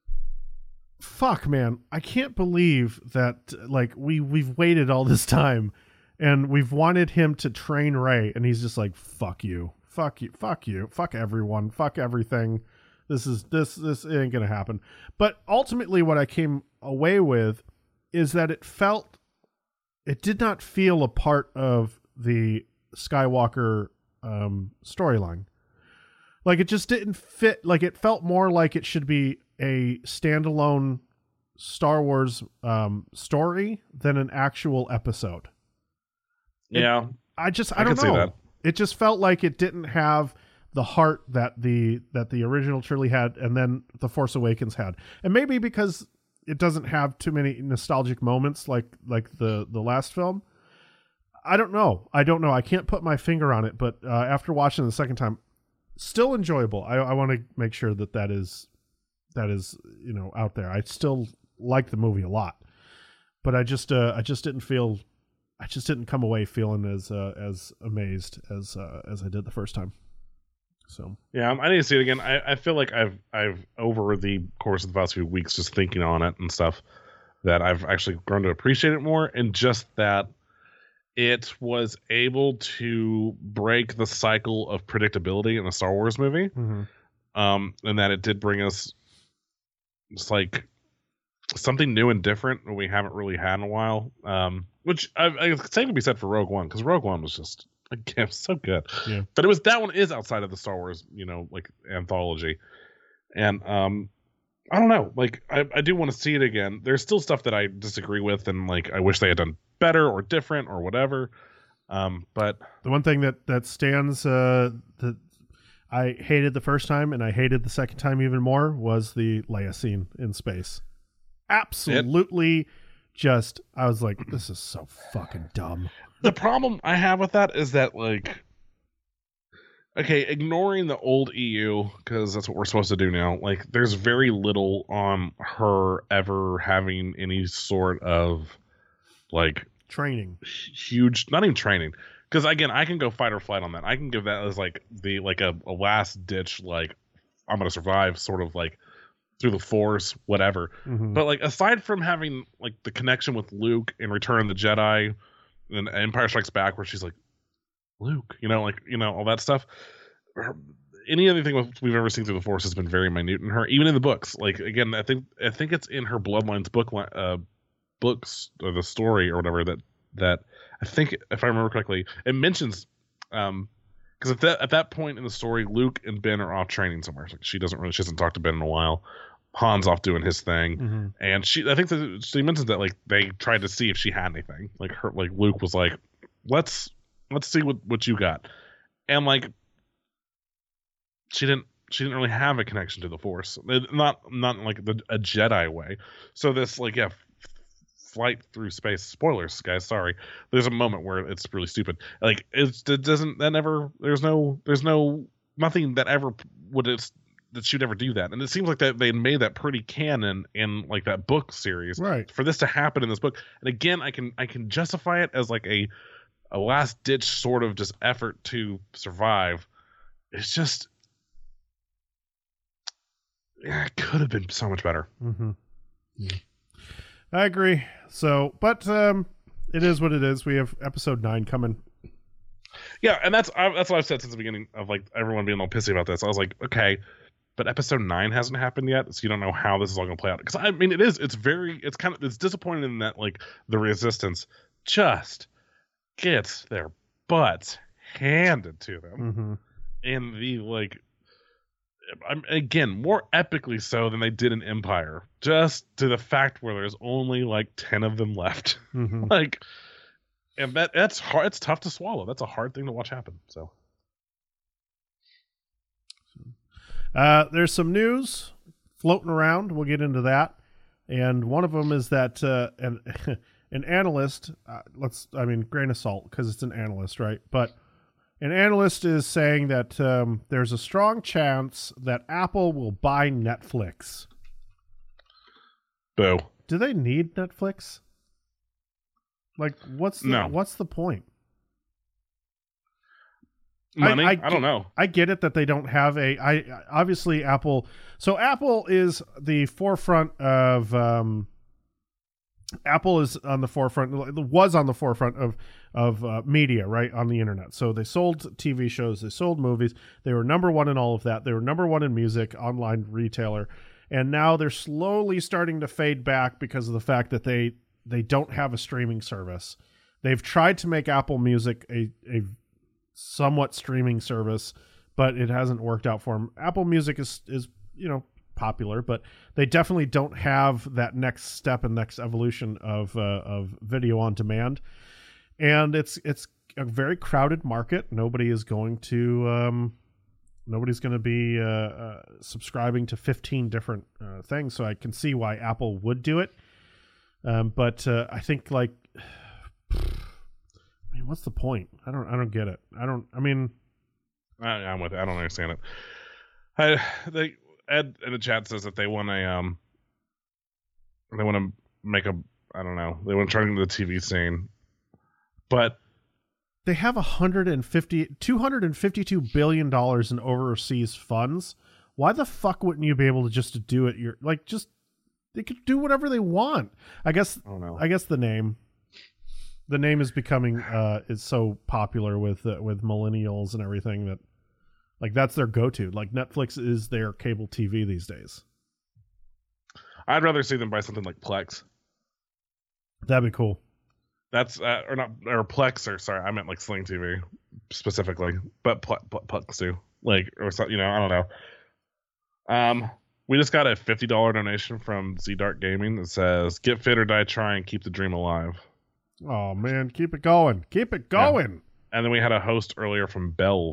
S1: fuck, man, I can't believe that like we, we've waited all this time and we've wanted him to train Rey and he's just like, fuck you, fuck you, fuck you, fuck everyone, fuck everything. This is, this, this ain't going to happen. But ultimately what I came away with is that it felt, it did not feel a part of the Skywalker um storyline. Like it just didn't fit. Like it felt more like it should be a standalone Star Wars um story than an actual episode. It-
S2: Yeah.
S1: I just I,
S2: I
S1: don't
S2: can see
S1: know.
S2: that.
S1: It just felt like it didn't have the heart that the that the original trilogy had and then The Force Awakens had. And maybe because it doesn't have too many nostalgic moments like like the the last film. I don't know. I don't know. I can't put my finger on it, but uh, after watching it the second time, still enjoyable. I, I want to make sure that that is that is you know out there. I still like the movie a lot, but I just uh, I just didn't feel I just didn't come away feeling as uh, as amazed as uh, as I did the first time. So
S2: Yeah, I need to see it again. I, I feel like I've I've over the course of the past few weeks just thinking on it and stuff that I've actually grown to appreciate it more, and just that it was able to break the cycle of predictability in a Star Wars movie,
S1: mm-hmm.
S2: um, and that it did bring us just like something new and different that we haven't really had in a while. Um, which I, I it's safe to be said for Rogue One, because Rogue One was just again so good.
S1: Yeah.
S2: But it was that one is outside of the Star Wars, you know, like anthology, and um, I don't know, like I, I do want to see it again. There's still stuff that I disagree with, and like I wish they had done better or different or whatever. Um, but
S1: the one thing that that stands uh, that I hated the first time and I hated the second time even more was the Leia scene in space. Absolutely it, just, I was like, this is so fucking dumb.
S2: The problem I have with that is that, like, okay, ignoring the old E U, because that's what we're supposed to do now, like, there's very little on her ever having any sort of, like...
S1: Training.
S2: Huge, not even training. Because, again, I can go fight or flight on that. I can give that as, like, the like a, a last-ditch, like, I'm going to survive sort of, like, through the Force, whatever. Mm-hmm. But, like, aside from having, like, the connection with Luke in Return of the Jedi and Empire Strikes Back, where she's like, Luke, you know, like, you know, all that stuff. Her, any other thing we've ever seen through the Force has been very minute in her, even in the books. Like, again, I think I think it's in her Bloodlines book, uh, books, or the story or whatever, that, that I think, if I remember correctly, it mentions, um, because at that, at that point in the story, Luke and Ben are off training somewhere. Like, she doesn't really, she hasn't talked to Ben in a while. Han's off doing his thing, mm-hmm. and she, I think that she mentions that, like, they tried to see if she had anything. Like, her, like Luke was like, let's let's see what, what you got, and like, she didn't she didn't really have a connection to the Force, not not in like the, a Jedi way. So this, like, yeah, f- flight through space. Spoilers, guys. Sorry. There's a moment where it's really stupid. Like, it's, it doesn't that never. There's no there's no nothing that ever would it's. that she'd ever do that, and it seems like that they made that pretty canon in, like, that book series,
S1: right?
S2: For this to happen in this book, and again, I can I can justify it as like a a last ditch sort of just effort to survive. It's just, yeah, it could have been so much better.
S1: Mm-hmm. Yeah. I agree. So, but um, it is what it is. We have episode nine coming.
S2: Yeah, and that's I, that's what I've said since the beginning of, like, everyone being all pissy about this. I was like, okay. But episode nine hasn't happened yet, so you don't know how this is all going to play out. Because, I mean, it is, it's very, it's kind of, it's disappointing in that, like, the Resistance just gets their butts handed to them.
S1: Mm-hmm.
S2: And the, like, again, more epically so than they did in Empire. Just to the fact where there's only, like, ten of them left.
S1: Mm-hmm.
S2: Like, and that that's hard, it's tough to swallow. That's a hard thing to watch happen, so.
S1: Uh, there's some news floating around. We'll get into that. And one of them is that uh, an, an analyst, uh, let's, I mean, grain of salt, because it's an analyst, right? But an analyst is saying that um, there's a strong chance that Apple will buy Netflix.
S2: Boo.
S1: Do they need Netflix? Like, what's the,
S2: no.
S1: what's the point?
S2: Money? I,
S1: I,
S2: I don't know.
S1: I get it that they don't have a. I obviously Apple. So Apple is the forefront of. Um, Apple is on the forefront. Was on the forefront of of uh, media, right, on the internet. So they sold T V shows, they sold movies. They were number one in all of that. They were number one in music, online retailer, and now they're slowly starting to fade back because of the fact that they they don't have a streaming service. They've tried to make Apple Music a a somewhat streaming service, but it hasn't worked out for them. Apple Music is, is, you know, popular, but they definitely don't have that next step and next evolution of, uh, of video on demand. And it's, it's a very crowded market. Nobody is going to, um, nobody's going to be, uh, uh, subscribing to fifteen different, uh, things. So I can see why Apple would do it. Um, but, uh, I think, like, I mean, what's the point? I don't. I don't get it. I don't. I mean,
S2: I, I'm with it. I don't understand it. I they Ed in the chat says that they want a um. They want to make a. I don't know. They want to turn into the T V scene, but
S1: they have one hundred fifty, two hundred fifty-two billion dollars in overseas funds. Why the fuck wouldn't you be able to just to do it? You're like just they could do whatever they want. I guess.
S2: I don't know.
S1: I guess the name. The name is becoming uh, is so popular with uh, with millennials and everything that, like, that's their go-to. Like, Netflix is their cable T V these days.
S2: I'd rather see them buy something like Plex.
S1: That'd be cool.
S2: That's uh, or not or Plex or sorry, I meant like Sling T V specifically, but Ple- Ple- Plex too. Like, or something, you know, I don't know. Um, we just got a fifty dollars donation from Z Dark Gaming that says, "Get fit or die trying, keep the dream alive."
S1: Oh man, keep it going. Keep it going.
S2: Yeah. And then we had a host earlier from Belv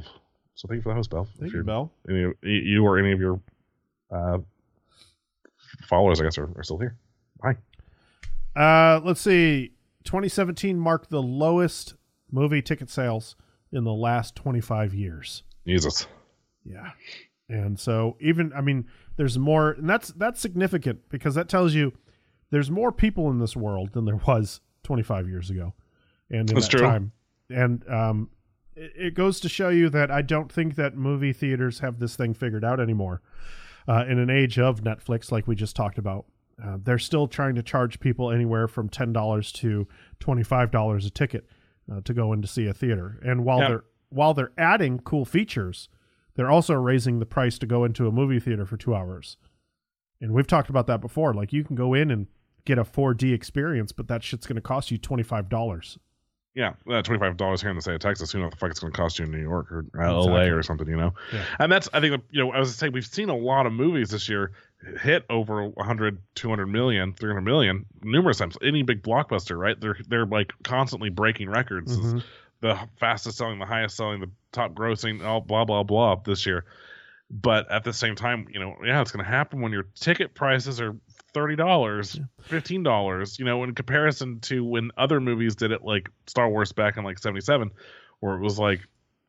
S2: So thank you for the host, Bell.
S1: Thank you, Bell.
S2: Any of, you or any of your uh, followers, I guess, are, are still here. Hi.
S1: Uh, let's see. twenty seventeen marked the lowest movie ticket sales in the last twenty-five years.
S2: Jesus.
S1: Yeah. And so even, I mean, there's more, and that's, that's significant because that tells you there's more people in this world than there was twenty-five years ago. And in
S2: that's
S1: that
S2: true.
S1: time, and, um, it, it goes to show you that I don't think that movie theaters have this thing figured out anymore. Uh, in an age of Netflix, like we just talked about, uh, they're still trying to charge people anywhere from ten dollars to twenty-five dollars a ticket uh, to go in to see a theater. And while
S2: yeah.
S1: they're, while they're adding cool features, they're also raising the price to go into a movie theater for two hours. And we've talked about that before. Like, you can go in and get a four D experience, but that shit's going to cost you twenty-five dollars.
S2: Yeah, uh, twenty-five dollars here in the state of Texas. Who knows what the fuck it's going to cost you in New York or L A
S1: Exactly.
S2: or something, you know?
S1: Yeah.
S2: And that's, I think, you know, I was saying, we've seen a lot of movies this year hit over one hundred, two hundred million, three hundred million numerous times. Any big blockbuster, right? They're, they're like constantly breaking records.
S1: Mm-hmm.
S2: The fastest selling, the highest selling, the top grossing, all blah, blah, blah this year. But at the same time, you know, yeah, it's going to happen when your ticket prices are thirty dollars, fifteen dollars, you know, in comparison to when other movies did it, like Star Wars back in like seventy-seven, where it was like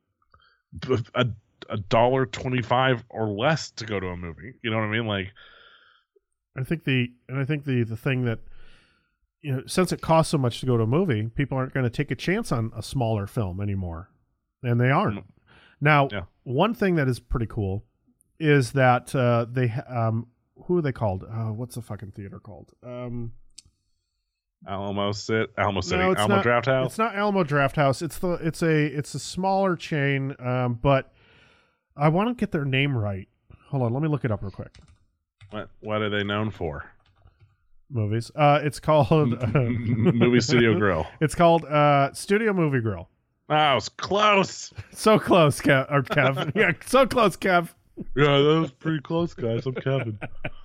S2: a, a dollar twenty-five or less to go to a movie. You know what I mean? Like,
S1: I think the, and I think the, the thing that, you know, since it costs so much to go to a movie, people aren't going to take a chance on a smaller film anymore. And they aren't.
S2: Mm.
S1: Now,
S2: Yeah.
S1: one thing that is pretty cool is that uh, they, um, who are they called? Uh, what's the fucking theater called? Um,
S2: Alamo Sit, Alamo City,
S1: no, it's
S2: Alamo
S1: not-
S2: Draft House.
S1: It's not Alamo Draft House. It's the, it's a, it's a smaller chain. Um, but I want to get their name right. Hold on. Let me look it up real quick.
S2: What, what are they known for?
S1: Movies. Uh, it's called uh,
S2: Movie Studio Grill.
S1: It's called uh, Studio Movie Grill.
S2: Oh, it was close.
S1: So close, Kev. Or Kev. Yeah, so close, Kev.
S2: Yeah, that was pretty close, guys. I'm Kevin.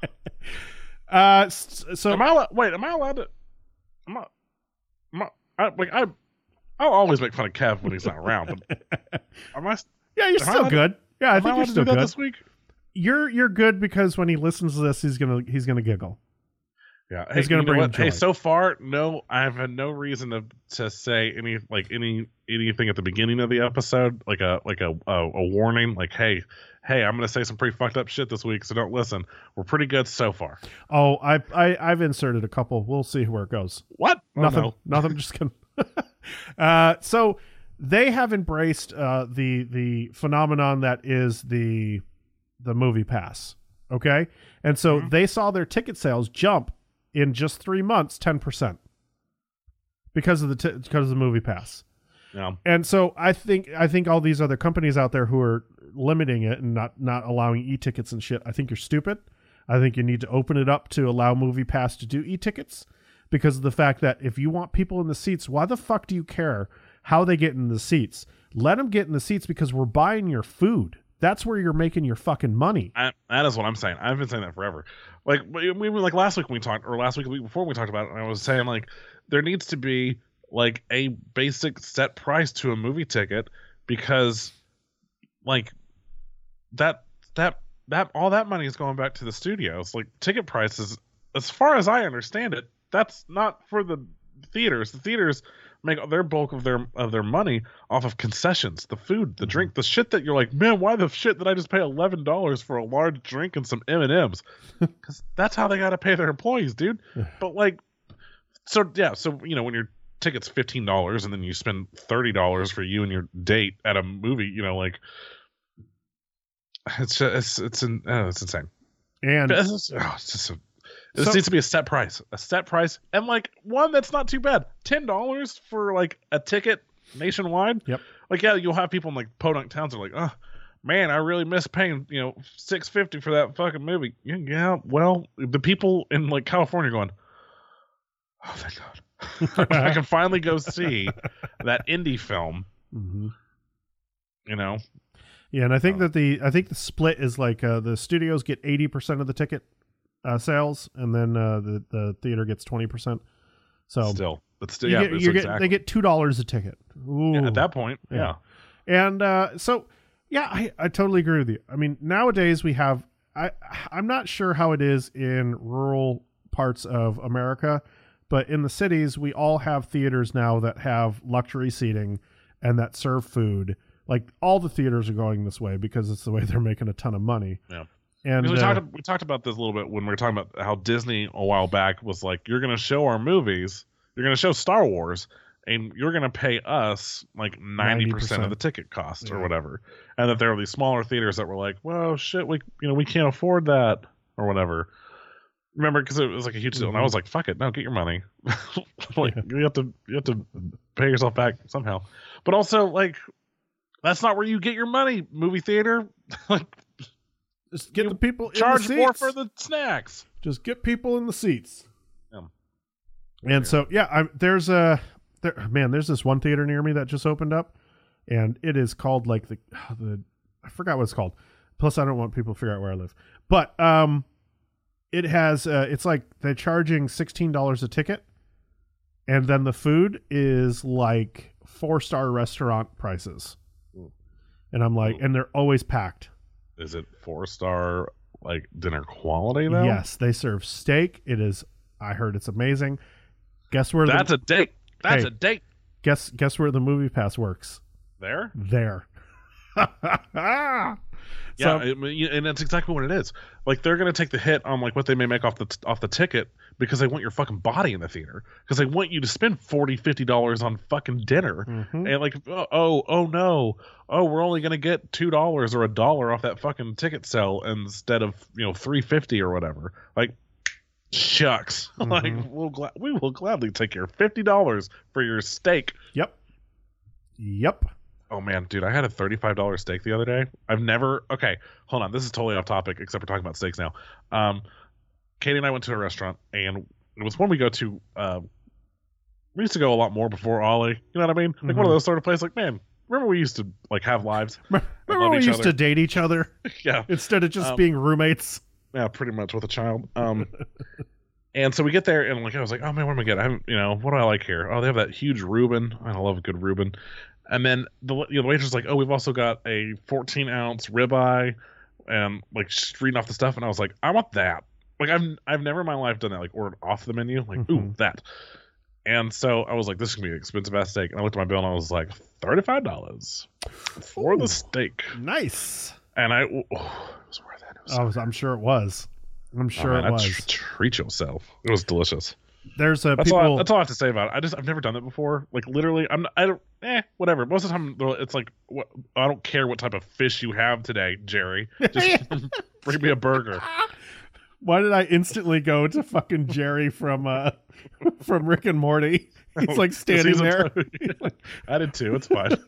S1: Uh, s- so
S2: Am I allowed, wait? Am I allowed to? Am I? Am I, I like I? I'll always make fun of Kev when he's not around. But am I?
S1: yeah, you're
S2: am I
S1: still
S2: allowed to-
S1: good. Yeah, I
S2: am
S1: think
S2: allowed
S1: you're
S2: to
S1: still
S2: do that
S1: good.
S2: this week?
S1: You're you're good because when he listens to this, he's gonna he's gonna giggle.
S2: Yeah,
S1: It's
S2: hey,
S1: gonna
S2: you know
S1: bring
S2: what?
S1: him
S2: Hey,
S1: joy.
S2: so far, no, I've had no reason to to say any like any anything at the beginning of the episode, like a like a a, a warning, like hey, hey, I'm gonna say some pretty fucked up shit this week, so don't listen. We're pretty good so far.
S1: Oh, I I I've inserted a couple. We'll see where it goes.
S2: What? Oh,
S1: Nothing.
S2: no.
S1: Nothing. Just kidding. uh, so they have embraced uh, the the phenomenon that is the the movie pass. Okay, and so
S2: Mhm.
S1: they saw their ticket sales jump in just three months, ten percent, because of the t- because of the movie pass.
S2: Yeah.
S1: And so I think I think all these other companies out there who are limiting it and not not allowing e-tickets and shit, I think you're stupid. I think you need to open it up to allow MoviePass to do e-tickets, because of the fact that if you want people in the seats, why the fuck do you care how they get in the seats? Let them get in the seats because we're buying your food. That's where you're making your fucking money.
S2: I, that is what I'm saying. I've been saying that forever. Like we, we like last week when we talked, or last week, the week before we talked about it, and I was saying like there needs to be like a basic set price to a movie ticket, because like that that that all that money is going back to the studios. Like ticket prices, as far as I understand it, that's not for the theaters. The theaters make their bulk of their of their money off of concessions, the food, the drink, the shit that you're like, man, why the shit did I just pay eleven dollars for a large drink and some M and M's? Because that's how they got to pay their employees, dude. But like, so yeah, so you know when your ticket's fifteen dollars and then you spend thirty dollars for you and your date at a movie, you know, like it's just, it's it's in, oh, it's insane.
S1: And
S2: It's just, oh, it's just a, This
S1: So-
S2: needs to be a set price, a set price, and like one that's not too bad. Ten dollars for like a ticket nationwide.
S1: Yep.
S2: Like yeah, you'll have people in like podunk towns are like, oh man, I really miss paying you know six fifty for that fucking movie. Yeah, yeah. Well, the people in like California are going, oh thank God, I can finally go see that indie film.
S1: Mhm.
S2: You know.
S1: Yeah, and I think
S2: Oh.
S1: that the I think the split is like uh, the studios get eighty percent of the ticket uh, sales, and then uh, the the theater gets twenty percent. So
S2: Still, but still,
S1: you
S2: yeah,
S1: get,
S2: it's
S1: you get
S2: exactly.
S1: they get two dollars a ticket. Ooh.
S2: Yeah, at that point,
S1: Yeah.
S2: yeah.
S1: And uh, so Yeah, I, I totally agree with you. I mean, nowadays we have, I, I'm not sure how it is in rural parts of America, but in the cities, we all have theaters now that have luxury seating and that serve food. Like, all the theaters are going this way because it's the way they're making a ton of money.
S2: Yeah.
S1: And
S2: we,
S1: uh,
S2: talked, we talked about this a little bit when we were talking about how Disney a while back was like, you're going to show our movies, you're going to show Star Wars, and you're going to pay us like ninety percent, ninety percent of the ticket cost, yeah, or whatever. And that there were these smaller theaters that were like, well, shit, we you know we can't afford that or whatever. Remember, because it was like a huge deal, mm-hmm. and I was like, fuck it, no, get your money. Like, yeah. you have to you have to pay yourself back somehow. But also, like, that's not where you get your money, movie theater. Like,
S1: just get the people
S2: charge
S1: in the
S2: more
S1: seats.
S2: for the snacks.
S1: Just get people in the seats.
S2: Yeah.
S1: And
S2: yeah.
S1: so, yeah, I'm, there's a there, man. There's this one theater near me that just opened up, and it is called like the the I forgot what it's called. Plus, I don't want people to figure out where I live. But um, it has uh, it's like they're charging sixteen dollars a ticket, and then the food is like four star restaurant prices. Mm. And I'm like, mm. and they're always packed.
S2: Is it four star like dinner quality though?
S1: Yes, they serve steak. It is. I heard it's amazing. Guess where?
S2: That's
S1: the,
S2: a date. That's
S1: hey,
S2: a date.
S1: Guess guess where the Movie Pass works?
S2: There.
S1: There.
S2: Yeah,
S1: so,
S2: it, and that's exactly what it is. Like, they're gonna take the hit on like what they may make off the off the ticket because they want your fucking body in the theater, because they want you to spend forty, fifty dollars on fucking dinner. Mm-hmm. And like, oh, oh, oh no, oh, we're only gonna get two dollars or a dollar off that fucking ticket sale instead of, you know, three fifty or whatever. Like, shucks. Mm-hmm. Like, we'll gla- we will gladly take your fifty dollars for your steak.
S1: Yep. Yep.
S2: Oh man, dude, I had a thirty-five dollar steak the other day. I've never. Okay, hold on. This is totally off topic, except we're talking about steaks now. Um, Katie and I went to a restaurant, and it was one we go to. Uh, we used to go a lot more before Ollie. You know what I mean? Like, mm-hmm. one of those sort of places. Like, man, remember we used to like have lives.
S1: Remember we used
S2: other?
S1: to date each other?
S2: Yeah.
S1: Instead of just
S2: um,
S1: being roommates.
S2: Yeah, pretty much with a child. Um, and so we get there, and like I was like, oh man, what am I getting? I'm, you know, what do I like here? Oh, they have that huge Reuben. I love a good Reuben. And then the, you know, the waitress was like, oh, we've also got a fourteen ounce ribeye, and like reading off the stuff, and I was like, I want that. Like, I've I've never in my life done that, like ordered off the menu, like, mm-hmm. ooh, that. And so I was like, this is gonna be an expensive ass steak. And I looked at my bill and I was like, thirty-five dollars for ooh, the steak.
S1: Nice.
S2: And I, oh, it was worth it. It was so
S1: I was, I'm sure it was. I'm sure
S2: oh, man,
S1: it was.
S2: Tr- treat yourself. It was delicious.
S1: There's a
S2: that's
S1: people.
S2: All I, that's all I have to say about it. I just I've never done it before. Like, literally, I'm I don't eh whatever. Most of the time, it's like what, I don't care what type of fish you have today, Jerry. Just bring me a burger.
S1: Why did I instantly go to fucking Jerry from uh from Rick and Morty? He's like standing there.
S2: I did too. It's fine.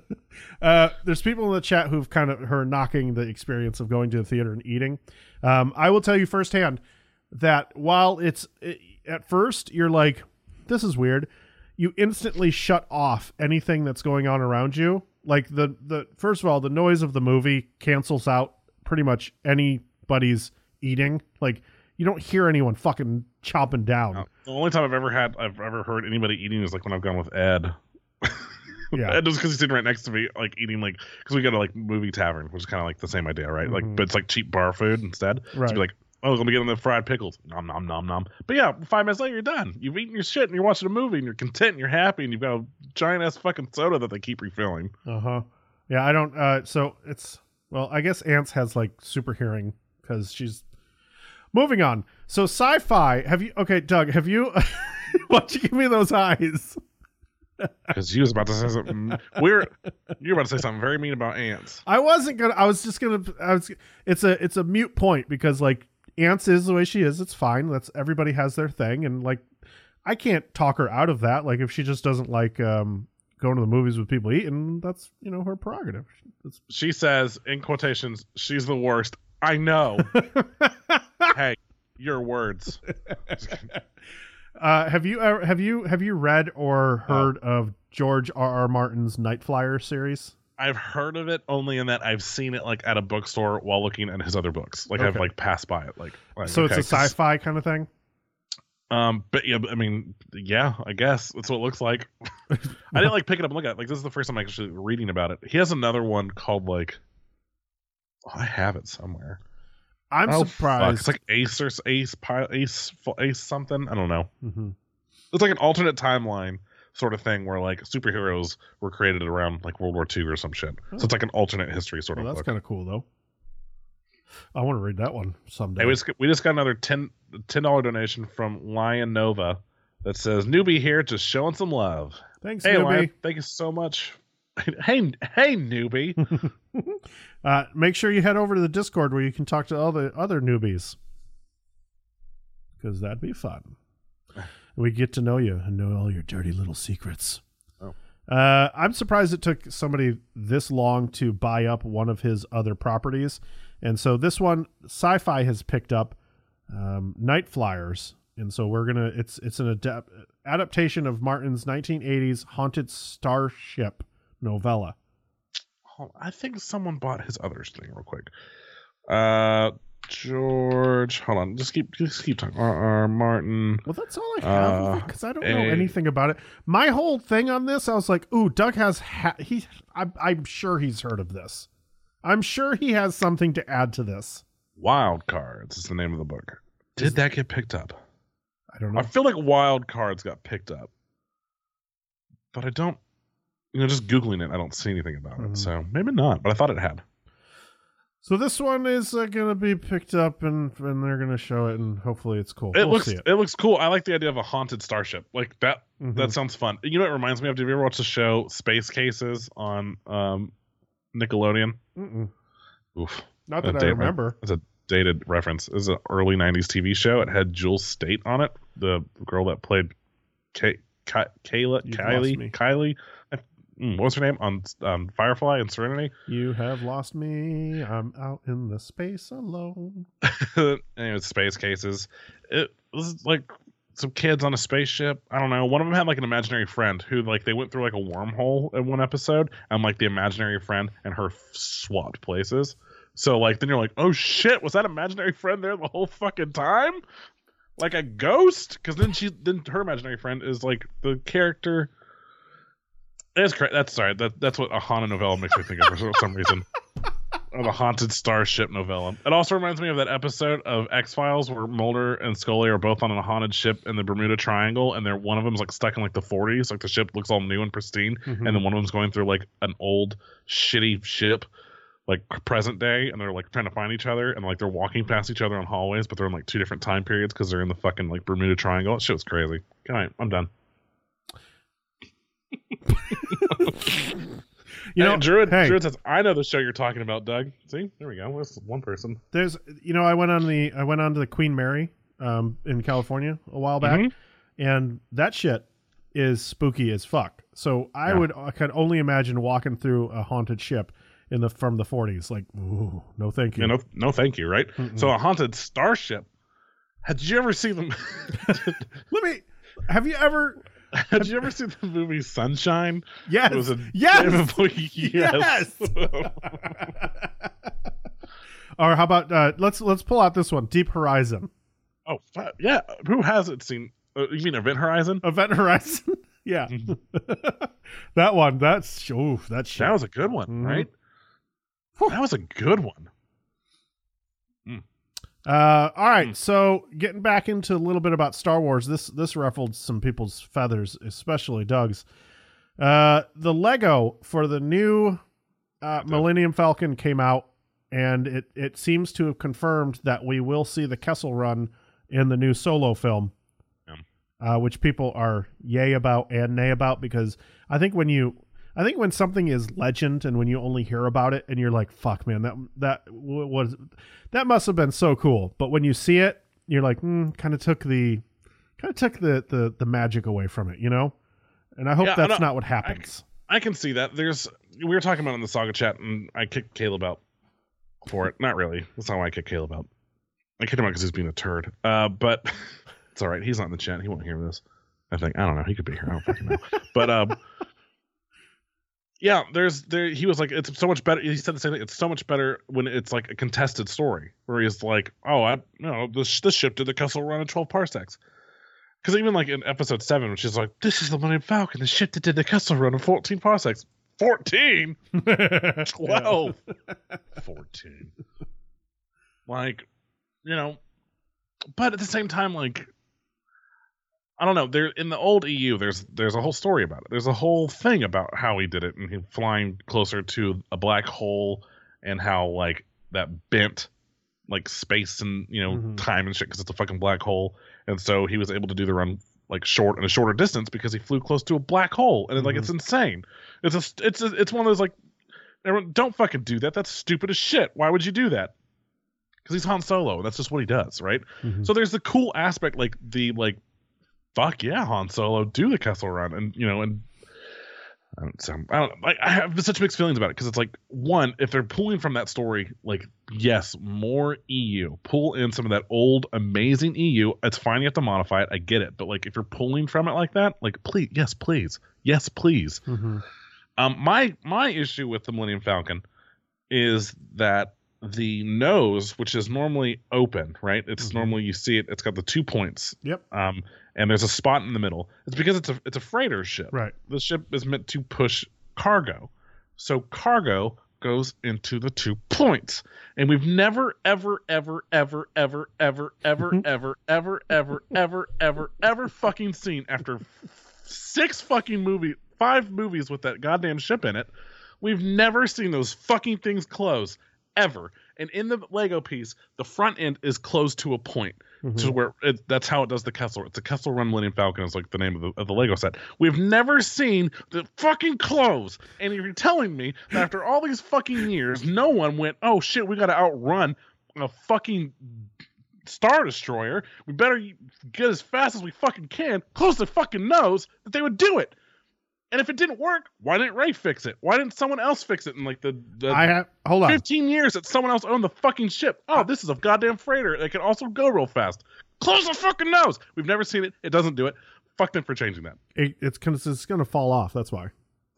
S1: Uh, there's people in the chat who've kind of heard knocking the experience of going to the theater and eating. Um, I will tell you firsthand that while it's it, at first you're like, this is weird, you instantly shut off anything that's going on around you. Like the the first of all, the noise of the movie cancels out pretty much anybody's eating. Like, you don't hear anyone fucking chopping down.
S2: No. The only time I've ever had I've ever heard anybody eating is like when I've gone with Ed.
S1: Yeah,
S2: Ed, just because he's sitting right next to me, like eating, like, because we go to like movie tavern, which is kind of like the same idea, right? Mm-hmm. Like, but it's like cheap bar food instead. Right. So be like, oh, let me get in the fried pickles. Nom nom nom nom. But yeah, five minutes later you're done. You've eaten your shit and you're watching a movie and you're content and you're happy and you've got a giant ass fucking soda that they keep refilling.
S1: Uh huh. Yeah, I don't. Uh, so it's well, I guess Ants has like super hearing because she's. Moving on. So sci-fi, have you, okay, Doug, have you, why don't you give me those eyes?
S2: Because you was about to say something, we're, you're about to say something very mean about ants.
S1: I wasn't going to, I was just going to, I was, it's a, it's a mute point because like Ants is the way she is. It's fine. That's, everybody has their thing. And like, I can't talk her out of that. Like if she just doesn't like, um, going to the movies with people eating, that's, you know, her prerogative. That's...
S2: She says in quotations, she's the worst. I know. Hey, your words.
S1: uh, have you ever, have you have you read or heard oh. of George R. R. Martin's Night Flyer series?
S2: I've heard of it only in that I've seen it like at a bookstore while looking at his other books. Like okay. I've like passed by it. Like, like
S1: so,
S2: okay,
S1: it's a sci-fi kind of thing.
S2: Um, but yeah, I mean, yeah, I guess that's what it looks like. I didn't like pick it up and look at it. Like this is the first time I'm actually reading about it. He has another one called like Oh, I have it somewhere.
S1: I'm
S2: oh,
S1: surprised.
S2: Fuck. It's like Ace or Ace, Ace, Ace something. I don't know.
S1: Mm-hmm.
S2: It's like an alternate timeline sort of thing where like superheroes were created around like World War Two or some shit. Oh. So it's like an alternate history sort
S1: well,
S2: of.
S1: That's kind of cool though. I want to read that one someday.
S2: Hey, we just we just got another ten dollar donation from Lion Nova that says newbie here just showing some love.
S1: Thanks,
S2: hey,
S1: newbie.
S2: Lion, thank you so much. Hey, hey, newbie.
S1: uh, make sure you head over to the Discord where you can talk to all the other newbies, because that'd be fun. We get to know you and know all your dirty little secrets.
S2: Oh.
S1: Uh, I'm surprised it took somebody this long to buy up one of his other properties, and so this one, Sci-Fi has picked up um, Night Flyers, and so we're gonna. It's it's an adapt, adaptation of Martin's nineteen eighties Haunted Starship novella.
S2: Oh, I think someone bought his other thing real quick. Uh, George, hold on, just keep just keep talking. R R. Martin.
S1: Well, that's all I have because
S2: uh,
S1: I don't
S2: a,
S1: know anything about it. My whole thing on this, I was like, "Ooh, Doug has ha- he." I'm, I'm sure he's heard of this. I'm sure he has something to add to this.
S2: Wild Cards is the name of the book. Did is, that get picked up?
S1: I don't know.
S2: I feel like Wild Cards got picked up, but I don't. You know, just Googling it, I don't see anything about mm-hmm. it. So maybe not, but I thought it had.
S1: So this one is uh, going to be picked up, and, and they're going to show it, and hopefully it's cool.
S2: It
S1: we'll
S2: looks
S1: see it.
S2: it looks cool. I like the idea of a haunted starship. Like that.
S1: Mm-hmm.
S2: That sounds fun. You know what it reminds me of? Did you ever watch the show Space Cases on um, Nickelodeon?
S1: Mm-mm.
S2: Oof.
S1: Not that I remember.
S2: It's a dated reference. It was an early nineties T V show. It had Jules State on it, the girl that played Kay, Kay, Kayla,
S1: You've
S2: Kylie, Kylie. What's her name on um, Firefly and Serenity?
S1: You have lost me. I'm out in the space alone.
S2: Anyway, Space Cases. It was like some kids on a spaceship. I don't know. One of them had like an imaginary friend who like they went through like a wormhole in one episode, and like the imaginary friend and her swapped places. So like then you're like, oh shit, was that imaginary friend there the whole fucking time? Like a ghost? Because then she then her imaginary friend is like the character. That's correct. That's sorry. That that's what a haunted novella makes me think of for some reason. Of a haunted starship novella. It also reminds me of that episode of X-Files where Mulder and Scully are both on a haunted ship in the Bermuda Triangle, and they're one of them's like stuck in like the forties, like the ship looks all new and pristine,
S1: mm-hmm.
S2: and then one of them's going through like an old shitty ship, like present day, and they're like trying to find each other, and like they're walking past each other on hallways, but they're in like two different time periods because they're in the fucking like Bermuda Triangle. That shit was crazy. All right, I'm done. You know, hey, Druid, hey. Druid says, "I know the show you're talking about, Doug." See, there we go. There's one person.
S1: There's, you know, I went on the, I went on to the Queen Mary, um, in California a while back, mm-hmm. and that shit is spooky as fuck. So I yeah. would, I could only imagine walking through a haunted ship in the from the forties. Like, ooh, no, thank you.
S2: Yeah, no, no, thank you. Right.
S1: Mm-mm.
S2: So a haunted starship. Did you ever see them?
S1: Let me. Have you ever?
S2: Did you ever see the movie Sunshine?
S1: Yes.
S2: It was a
S1: yes.
S2: yes.
S1: yes. Or how about uh, let's let's pull out this one, Deep Horizon.
S2: Oh yeah, who hasn't seen? Uh, you mean Event Horizon?
S1: Event Horizon. Yeah. That one. That's oh, that shit.
S2: That was a good one, mm-hmm. right? That was a good one.
S1: Mm. Uh, all right, mm. so getting back into a little bit about Star Wars, this this ruffled some people's feathers, especially Doug's. Uh, the Lego for the new uh, Millennium Falcon came out, and it, it seems to have confirmed that we will see the Kessel Run in the new Solo film, yeah. uh, which people are yay about and nay about, because I think when you I think when something is legend and when you only hear about it and you're like, fuck, man, that that was that must have been so cool. But when you see it, you're like, mm, kind of took the kind of took the, the the magic away from it, you know? And I hope yeah, that's not what happens.
S2: I, I can see that. There's we were talking about it in the Saga chat, and I kicked Caleb out for it. Not really. That's not why I kicked Caleb out. I kicked him out because he's being a turd. Uh, but it's all right. He's not in the chat. He won't hear this. I think. I don't know. He could be here. I don't fucking know. But um. Yeah, there's there. He was like, it's so much better. He said the same thing. It's so much better when it's like a contested story, where he's like, oh, I, you know, this this ship did the Kessel Run in twelve parsecs. Because even like in episode seven, which is like, this is the Millennium Falcon, the ship that did the Kessel Run in fourteen parsecs. fourteen, twelve, fourteen. Like, you know, but at the same time, like, I don't know. There in the old E U, there's there's a whole story about it. There's a whole thing about how he did it, and him flying closer to a black hole, and how like that bent like space and you know mm-hmm. time and shit because it's a fucking black hole, and so he was able to do the run like short in a shorter distance because he flew close to a black hole, and mm-hmm. like it's insane. It's a it's a, it's one of those like, everyone, don't fucking do that. That's stupid as shit. Why would you do that? Because he's Han Solo. And that's just what he does, right? Mm-hmm. So there's the cool aspect, like the like, fuck yeah, Han Solo, do the Kessel Run, and you know, and I don't sound, I don't like I have such mixed feelings about it because it's like, one, if they're pulling from that story, like yes, more E U, pull in some of that old amazing E U. It's fine, you have to modify it, I get it, but like if you're pulling from it like that, like please, yes, please, yes, please. Mm-hmm. Um, my my issue with the Millennium Falcon is that the nose, which is normally open, right? It's mm-hmm. normally you see it. It's got the two points.
S1: Yep.
S2: Um, and there's a spot in the middle. It's because it's a it's a freighter ship.
S1: Right.
S2: The ship is meant to push cargo, so cargo goes into the two points. And we've never, ever, ever, ever, ever, ever, ever, ever, ever, ever, ever, ever, ever fucking seen after six fucking movie, five movies with that goddamn ship in it. We've never seen those fucking things close. Ever. And in the Lego piece, the front end is closed to a point, mm-hmm. to where it, that's how it does the Kessel. It's a Kessel Run Millennium Falcon is like the name of the, of the Lego set. We've never seen the fucking close. And if you're telling me that after all these fucking years, no one went, oh shit, we got to outrun a fucking Star Destroyer. We better get as fast as we fucking can, close their fucking nose, that they would do it. And if it didn't work, why didn't Ray fix it? Why didn't someone else fix it in like the, the
S1: I have hold on
S2: fifteen years that someone else owned the fucking ship? Oh, this is a goddamn freighter. It can also go real fast. Close the fucking nose. We've never seen it. It doesn't do it. Fuck them for changing that.
S1: It, it's gonna it's gonna fall off. That's why.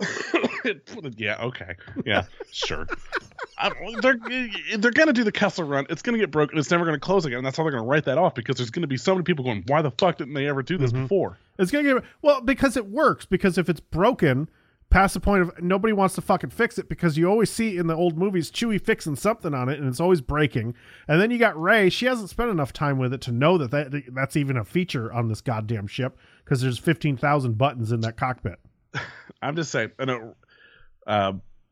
S2: Yeah. Okay. Yeah. Sure. I, they're they're gonna do the Kessel Run. It's gonna get broken. It's never gonna close again. And that's how they're gonna write that off because there's gonna be so many people going, why the fuck didn't they ever do this mm-hmm. before?
S1: It's gonna get well because it works. Because if it's broken past the point of nobody wants to fucking fix it, because you always see in the old movies Chewie fixing something on it and it's always breaking. And then you got Rey. She hasn't spent enough time with it to know that, that that's even a feature on this goddamn ship because there's fifteen thousand buttons in that cockpit.
S2: I'm just saying. I know. Uh,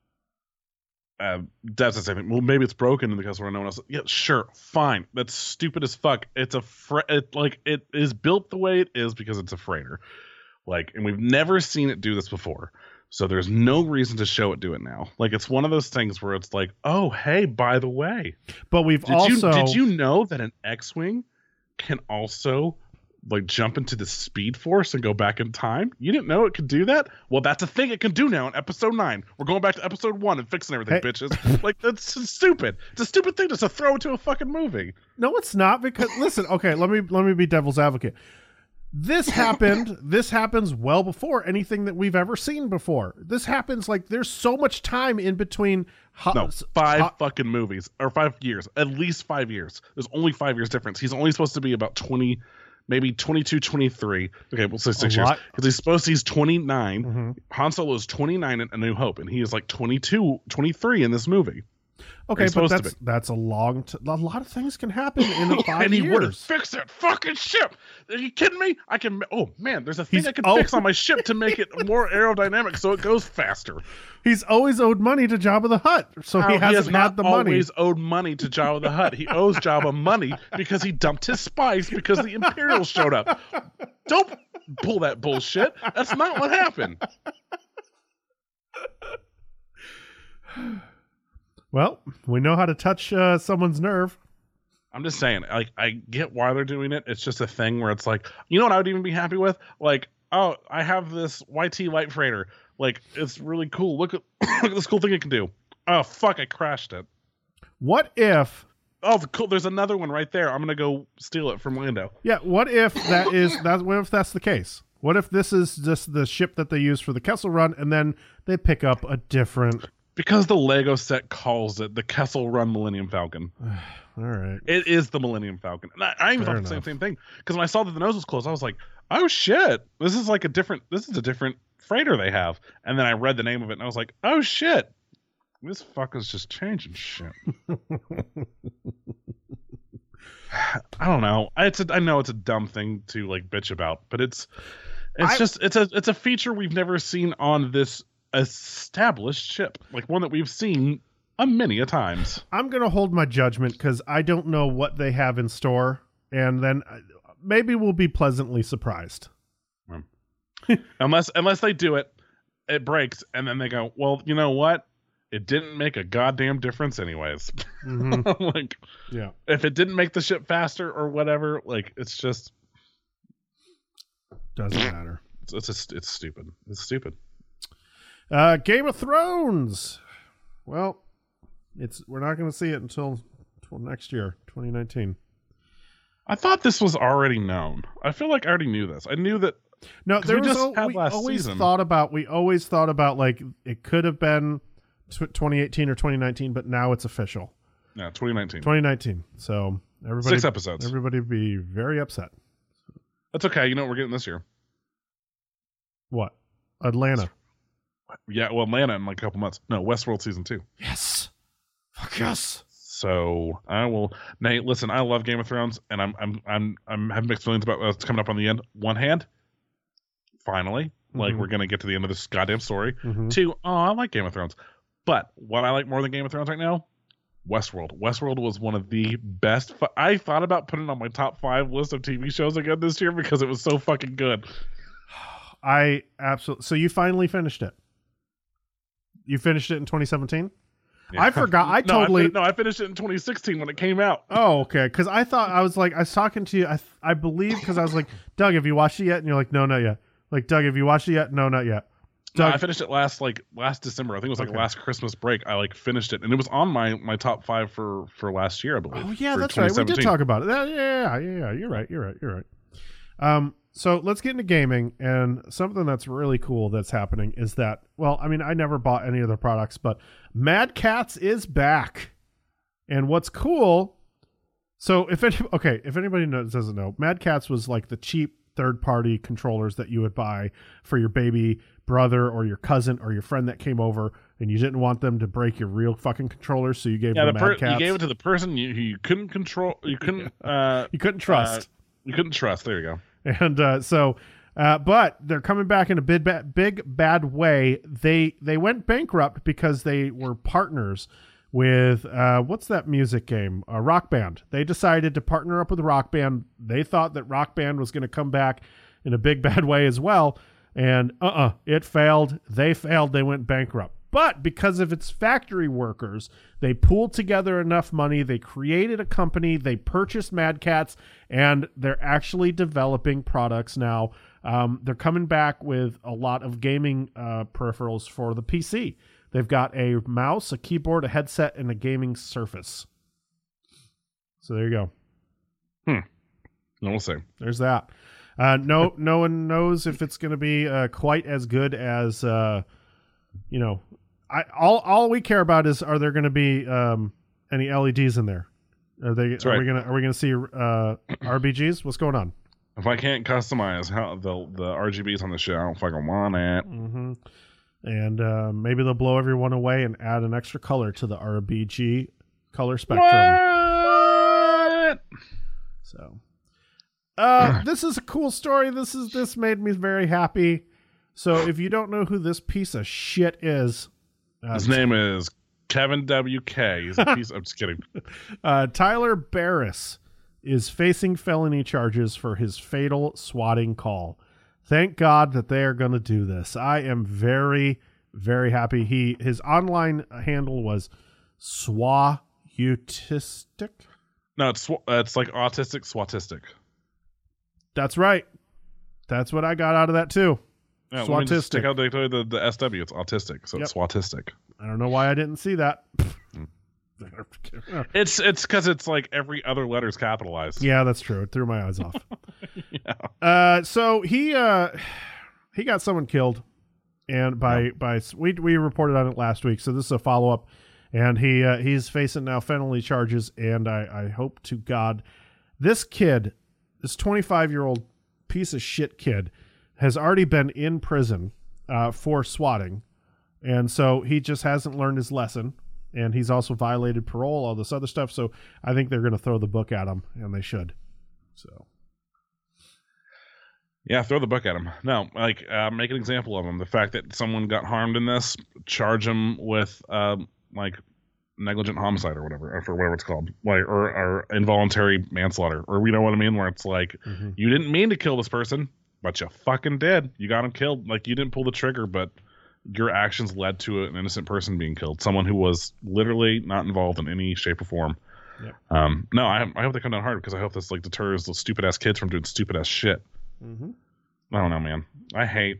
S2: uh, that's the same thing. Well, maybe it's broken in the Kessel Run. No one else. Yeah, sure, fine. That's stupid as fuck. It's a fre- it, like it is built the way it is because it's a freighter. Like, and we've never seen it do this before. So there's no reason to show it do it now. Like, it's one of those things where it's like, oh, hey, by the way.
S1: But we've
S2: did
S1: also
S2: you, did you know that an X-wing can also like jump into the Speed Force and go back in time? You didn't know it could do that? Well, that's a thing it can do now in episode nine. We're going back to episode one and fixing everything, hey. bitches. Like, that's stupid. It's a stupid thing just to throw into a fucking movie.
S1: No, it's not, because listen, okay, let me let me be devil's advocate. This happened, this happens well before anything that we've ever seen before. This happens like there's so much time in between. Ho-
S2: no, five
S1: ho-
S2: fucking movies, or five years, at least five years. There's only five years difference. He's only supposed to be about twenty, maybe twenty-two, twenty-three. Okay, we'll say six years. Because he's supposed to, he's twenty-nine. Mm-hmm. Han Solo is twenty-nine in A New Hope, and he is like twenty-two, twenty-three in this movie.
S1: Okay, but that's that's a long t- a lot of things can happen in a five
S2: and he
S1: years.
S2: would have fixed that fucking ship. Are you kidding me? I can. Oh man, there's a thing He's I can always, fix on my ship to make it more aerodynamic, so it goes faster.
S1: He's always owed money to Jabba the Hutt, so he, hasn't
S2: he has
S1: had
S2: not
S1: the money.
S2: Always owed money to Jabba the Hutt. He owes Jabba money because he dumped his spice because the Imperials showed up. Don't pull that bullshit. That's not what happened.
S1: Well, we know how to touch uh, someone's nerve.
S2: I'm just saying, like, I get why they're doing it. It's just a thing where it's like, you know what I would even be happy with? Like, oh, I have this Y T light freighter. Like, it's really cool. Look at, look at this cool thing it can do. Oh, fuck, I crashed it.
S1: What if...
S2: Oh, the cool. There's another one right there. I'm going to go steal it from Lando.
S1: Yeah, what if that is... that? What if that's the case? What if this is just the ship that they use for the Kessel Run, and then they pick up a different...
S2: Because the Lego set calls it the Kessel Run Millennium Falcon.
S1: All right.
S2: It is the Millennium Falcon. And I, I even Fair thought the same, same thing. Because when I saw that the nose was closed, I was like, oh shit. This is like a different, this is a different freighter they have. And then I read the name of it and I was like, oh shit, this fucker's just changing shit. I don't know. It's a, I know it's a dumb thing to like bitch about, but it's it's
S1: I,
S2: just it's a it's a feature we've never seen on this established ship, like one that we've seen a many a times.
S1: I'm gonna hold my judgment because I don't know what they have in store, and then maybe we'll be pleasantly surprised.
S2: unless unless they do it, it breaks, and then they go, well, you know what? It didn't make a goddamn difference anyways. Mm-hmm. Like,
S1: yeah,
S2: if it didn't make the ship faster or whatever, like it's just
S1: doesn't matter.
S2: It's it's, just, it's stupid. It's stupid.
S1: Uh, Game of Thrones. Well, it's we're not going to see it until, until next year, twenty nineteen.
S2: I thought this was already known. I feel like I already knew this. I knew that.
S1: No, there
S2: we
S1: was
S2: just
S1: o-
S2: had
S1: we
S2: last
S1: always
S2: season.
S1: thought about. We always thought about like it could have been twenty eighteen or twenty nineteen, but now it's official.
S2: Yeah, twenty nineteen.
S1: twenty nineteen. So everybody,
S2: six episodes.
S1: Everybody would be very upset.
S2: That's okay. You know what we're getting this year?
S1: What? Atlanta.
S2: Yeah, well, Atlanta in like a couple months. No, Westworld season two.
S1: Yes. Fuck yes.
S2: So I will. Nate, listen, I love Game of Thrones, and I'm I'm I'm I'm having mixed feelings about what's coming up on the end. One hand, finally, mm-hmm. like we're gonna get to the end of this goddamn story.
S1: Mm-hmm.
S2: Two, oh, I like Game of Thrones, but what I like more than Game of Thrones right now, Westworld. Westworld was one of the best. Fu- I thought about putting it on my top five list of T V shows again this year because it was so fucking good.
S1: I absolutely. So you finally finished it. You finished it in twenty seventeen? Yeah. I forgot. I totally.
S2: no, I, fin- no, I finished it in twenty sixteen when it came out.
S1: Oh, okay. Because I thought I was like, I was talking to you. I I believe because I was like, Doug, have you watched it yet? And you're like, no, not yet. Like, Doug, have you watched it yet? No, not yet. Doug,
S2: no, I finished it last like last December. I think it was like
S1: okay.
S2: last Christmas break. I like finished it, and it was on my my top five for for last year, I believe.
S1: Oh yeah, that's right. We did talk about it. Yeah, yeah, yeah, yeah. You're right. You're right. You're right. Um. So let's get into gaming, and something that's really cool that's happening is that, well, I mean, I never bought any of their products, but Mad Catz is back. And what's cool, so if any, okay, if anybody knows, doesn't know, Mad Catz was like the cheap third-party controllers that you would buy for your baby brother or your cousin or your friend that came over, and you didn't want them to break your real fucking controllers, so you gave
S2: yeah,
S1: them
S2: the
S1: Mad
S2: per-
S1: Catz.
S2: You gave it to the person you, who you couldn't control, you couldn't, uh,
S1: you couldn't trust.
S2: Uh, you couldn't trust. There you go.
S1: And uh, so, uh, but they're coming back in a big, ba- big bad way. They they went bankrupt because they were partners with uh, what's that music game? Uh, Rock Band. They decided to partner up with Rock Band. They thought that Rock Band was going to come back in a big bad way as well, and uh uh it failed. They failed. They went bankrupt. But because of its factory workers, they pooled together enough money. They created a company. They purchased Mad Catz, and they're actually developing products now. Um, they're coming back with a lot of gaming uh, peripherals for the P C. They've got a mouse, a keyboard, a headset, and a gaming surface. So there you go.
S2: Hmm. We'll see.
S1: There's that. Uh, no, no one knows if it's going to be uh, quite as good as, uh, you know. I, all all we care about is, are there going to be um, any L E Ds in there? Are they?
S2: That's
S1: are
S2: right.
S1: we gonna are we gonna see uh, R B Gs? What's going on?
S2: If I can't customize how the the R G Bs on the shit, I don't fucking want it.
S1: Mm-hmm. And uh, maybe they'll blow everyone away and add an extra color to the R B G color spectrum.
S2: What?
S1: So, uh, this is a cool story. This is this made me very happy. So, if you don't know who this piece of shit is. Uh,
S2: His name is Kevin W K. He's a piece. I'm just kidding.
S1: Uh, Tyler Barris is facing felony charges for his fatal swatting call. Thank God that they are going to do this. I am very, very happy. He his online handle was swautistic.
S2: No, it's sw- uh, it's like autistic, swatistic.
S1: That's right. That's what I got out of that too.
S2: Yeah, let me just
S1: Swatistic.
S2: stick out the, the, the S W. It's autistic, so
S1: Yep.
S2: it's swatistic.
S1: I don't know why I didn't see that.
S2: It's it's because it's like every other letter's capitalized.
S1: Yeah, that's true. It threw my eyes off.
S2: Yeah.
S1: Uh, so he uh, he got someone killed, and by
S2: Yeah.
S1: by we we reported on it last week. So this is a follow up, and he uh, he's facing now felony charges. And I I hope to God, this kid, this twenty-five year old piece of shit kid, has already been in prison uh, for swatting. And so he just hasn't learned his lesson. And he's also violated parole, all this other stuff. So I think they're going to throw the book at him, and they should. So.
S2: Yeah, throw the book at him. No, like, uh, make an example of him. The fact that someone got harmed in this, charge him with, um, like, negligent homicide or whatever, or for whatever it's called, like, or, or involuntary manslaughter, or you know what I mean, where it's like, mm-hmm. you didn't mean to kill this person, but you fucking did. You got him killed. Like, you didn't pull the trigger, but your actions led to an innocent person being killed. Someone who was literally not involved in any shape or form. Yep. Um, no, I, I hope they come down hard because I hope this like deters those stupid ass kids from doing stupid ass shit. Mm-hmm. I don't know, man. I hate,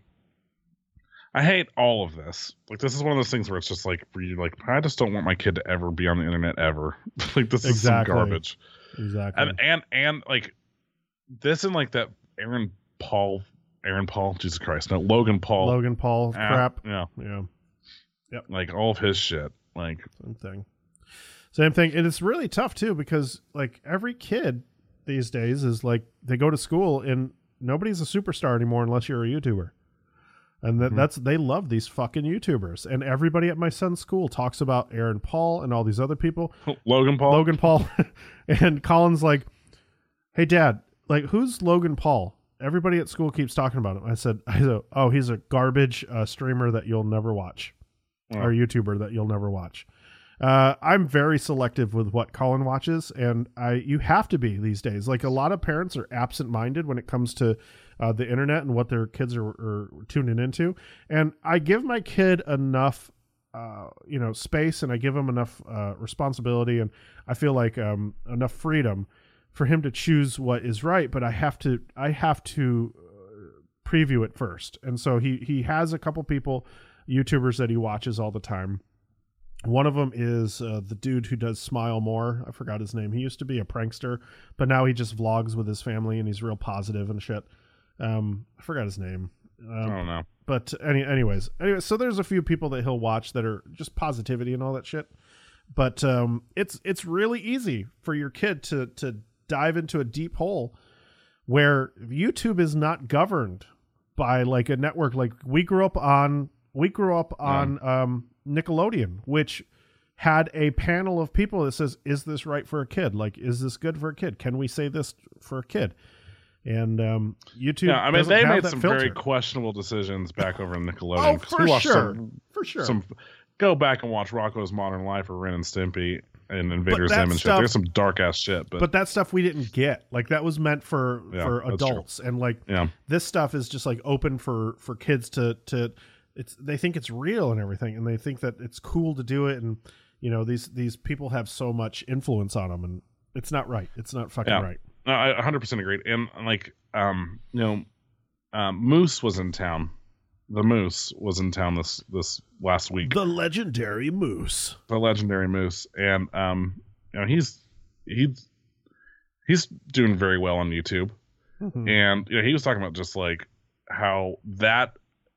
S2: I hate all of this. Like, this is one of those things where it's just like, where you're like, I just don't want my kid to ever be on the internet ever. Like, this is
S1: exactly.
S2: some garbage.
S1: Exactly.
S2: And, and and like this and like that Aaron Paul, Aaron Paul, Jesus Christ, no Logan Paul,
S1: Logan Paul
S2: uh,
S1: crap.
S2: Yeah,
S1: yeah,
S2: yep. Like all of his shit. Like
S1: same thing. Same thing. And it's really tough too because like every kid these days is like they go to school and nobody's a superstar anymore unless you're a YouTuber. And that, mm-hmm. that's they love these fucking YouTubers. And everybody at my son's school talks about Aaron Paul and all these other people.
S2: Logan Paul.
S1: Logan Paul. And Colin's like, hey, Dad, like, who's Logan Paul? Everybody at school keeps talking about him. I said, I said oh, he's a garbage uh, streamer that you'll never watch. Oh. Or YouTuber that you'll never watch. Uh, I'm very selective with what Colin watches, and I you have to be these days. Like, a lot of parents are absent-minded when it comes to uh, the internet and what their kids are, are tuning into. And I give my kid enough, uh, you know, space, and I give him enough uh, responsibility, and I feel like um, enough freedom for him to choose what is right. But I have to, I have to uh, preview it first. And so he he has a couple people, YouTubers that he watches all the time. One of them is uh, the dude who does Smile More. I forgot his name. He used to be a prankster, but now he just vlogs with his family, and he's real positive and shit. Um, I forgot his name. Um,
S2: I don't know.
S1: But any, anyways, anyway, so there's a few people that he'll watch that are just positivity and all that shit. But um, it's it's really easy for your kid to to dive into a deep hole where YouTube is not governed by like a network. Like we grew up on, we grew up on. Yeah. Um, Nickelodeon, which had a panel of people that says, is this right for a kid? Like, is this good for a kid? Can we say this for a kid? And um, YouTube,
S2: yeah, I mean, they made some
S1: filter.
S2: very questionable decisions back over in Nickelodeon.
S1: Oh, for sure, some, for sure.
S2: Some, go back and watch Rocko's Modern Life or Ren and Stimpy and Invader Zim and shit. There's some dark ass shit, but
S1: but that stuff we didn't get. Like, that was meant for
S2: yeah,
S1: for adults, and like
S2: yeah.
S1: this stuff is just like open for for kids to to. It's they think it's real and everything, and they think that it's cool to do it, and you know these these people have so much influence on them, and it's not right. It's not fucking
S2: yeah.
S1: right.
S2: No, I one hundred percent agreed. And like, um, you know, um, Moose was in town. The Moose was in town this this last week.
S1: The legendary Moose.
S2: The legendary Moose, and um, you know, he's he's he's doing very well on YouTube, mm-hmm. and you know, he was talking about just like how that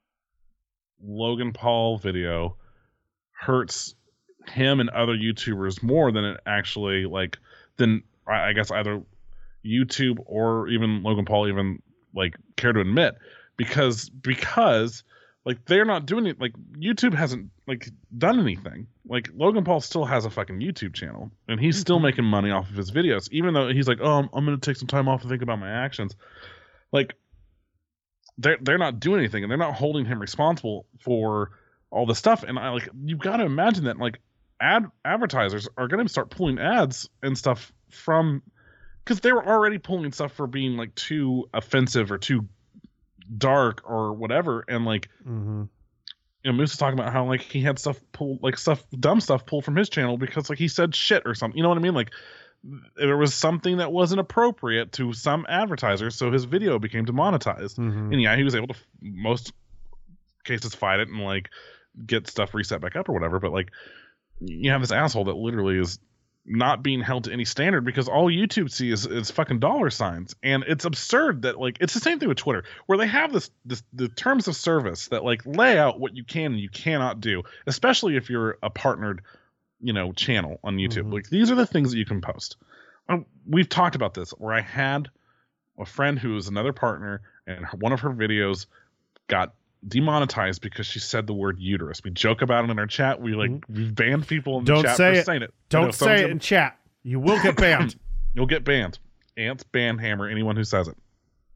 S2: Logan Paul video hurts him and other YouTubers more than it actually like than I guess either YouTube or even Logan Paul even like care to admit, because because like they're not doing it. Like YouTube hasn't like done anything. Like Logan Paul still has a fucking YouTube channel and he's still making money off of his videos, even though he's like, oh, I'm, I'm gonna take some time off to think about my actions. Like they're they're not doing anything, and they're not holding him responsible for all this stuff. And I like you've got to imagine that like ad advertisers are going to start pulling ads and stuff from, because they were already pulling stuff for being like too offensive or too dark or whatever. And like
S1: mm-hmm.
S2: you know, Moose is talking about how like he had stuff pulled, like stuff dumb stuff pulled from his channel because like he said shit or something. You know what I mean? Like there was something that wasn't appropriate to some advertisers, so his video became demonetized.
S1: Mm-hmm.
S2: And yeah, he was able to, most cases, fight it and like get stuff reset back up or whatever. But like, you have this asshole that literally is not being held to any standard because all YouTube see is, is fucking dollar signs. And it's absurd that like, it's the same thing with Twitter, where they have this, this the terms of service that like lay out what you can and you cannot do, especially if you're a partnered, you know, channel on YouTube. Mm-hmm. Like these are the things that you can post. Um, we've talked about this where I had a friend who was another partner and one of her videos got demonetized because she said the word uterus. We joke about it in our chat. We like
S1: Mm-hmm.
S2: we've banned people in the
S1: Don't
S2: chat
S1: say
S2: for
S1: it.
S2: saying it.
S1: Don't
S2: know,
S1: say it
S2: gonna,
S1: in chat. You will get banned.
S2: You'll get banned. Ants ban Hammer anyone who says it.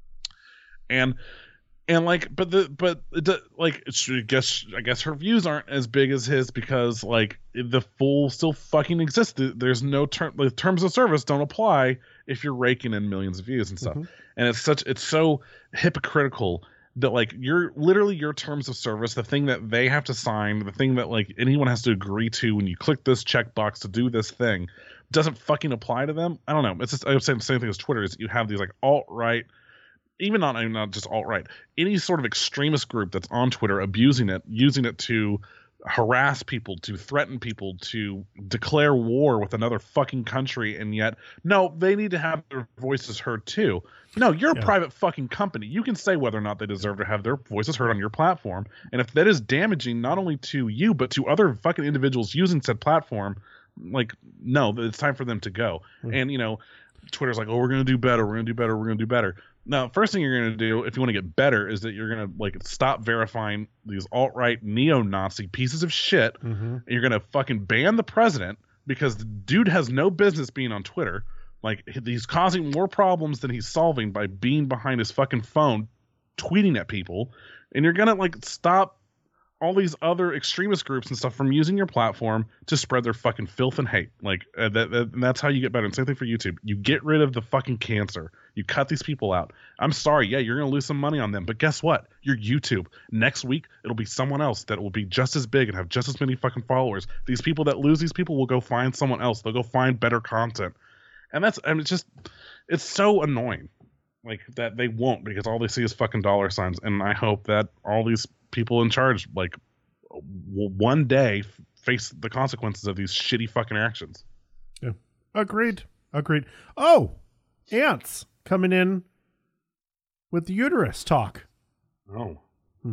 S2: And and like, but the but the, like, I guess I guess her views aren't as big as his because like the fool still fucking exists. There's no term. The terms of service don't apply if you're raking in millions of views and stuff.
S1: Mm-hmm.
S2: And it's such it's so hypocritical that like you're literally your terms of service, the thing that they have to sign, the thing that like anyone has to agree to when you click this checkbox to do this thing, doesn't fucking apply to them. I don't know. It's just I would say the same thing as Twitter is you have these like alt-right, even not not just alt-right, any sort of extremist group that's on Twitter abusing it, using it to harass people, to threaten people, to declare war with another fucking country, and yet no, they need to have their voices heard too. No, you're
S1: Yeah.
S2: a private fucking company. You can say whether or not they deserve to have their voices heard on your platform, and if that is damaging not only to you but to other fucking individuals using said platform, like no, it's time for them to go.
S1: Mm-hmm.
S2: And you know, Twitter's like, oh, we're gonna do better, we're gonna do better, we're gonna do better. Now, first thing you're going to do if you want to get better is that you're going to like stop verifying these alt-right neo-Nazi pieces of shit.
S1: Mm-hmm.
S2: And you're going to fucking ban the president because the dude has no business being on Twitter. Like he's causing more problems than he's solving by being behind his fucking phone, tweeting at people. And you're going to like stop all these other extremist groups and stuff from using your platform to spread their fucking filth and hate. Like uh, that, that, and that's how you get better. And same thing for YouTube. You get rid of the fucking cancer. You cut these people out. I'm sorry. Yeah, you're going to lose some money on them. But guess what? You're YouTube. Next week, it'll be someone else that will be just as big and have just as many fucking followers. These people that lose these people will go find someone else. They'll go find better content. And that's, I mean, it's just, it's so annoying. Like that they won't because all they see is fucking dollar signs. And I hope that all these people in charge like will one day f- face the consequences of these shitty fucking actions.
S1: Yeah. Agreed. Agreed. Oh, ants coming in with the uterus talk.
S2: Oh.
S1: Hmm.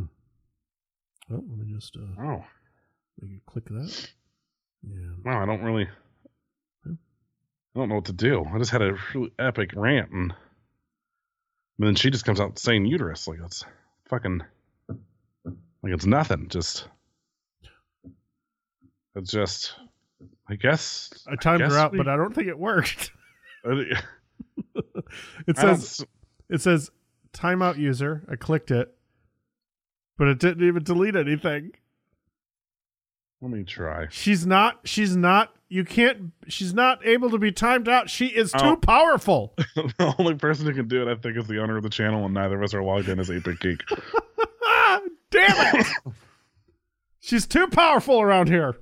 S1: Oh, let me just uh,
S2: Oh.
S1: maybe click that. Yeah.
S2: Wow, I don't really I don't know what to do. I just had a really epic rant and, and then she just comes out saying uterus like it's fucking like it's nothing. Just it's just I guess
S1: I timed
S2: guess
S1: her out,
S2: we-
S1: but I don't think it worked.
S2: I
S1: It
S2: don't
S1: says
S2: s-
S1: it says timeout user. I clicked it, but it didn't even delete anything.
S2: let me try.
S1: She's not. She's not. You can't. She's not able to be timed out. She is too
S2: Oh.
S1: powerful.
S2: The only person who can do it, I think, is the owner of the channel, and neither of us are logged in as eight bit Geek.
S1: Ah, damn it! She's too powerful around here.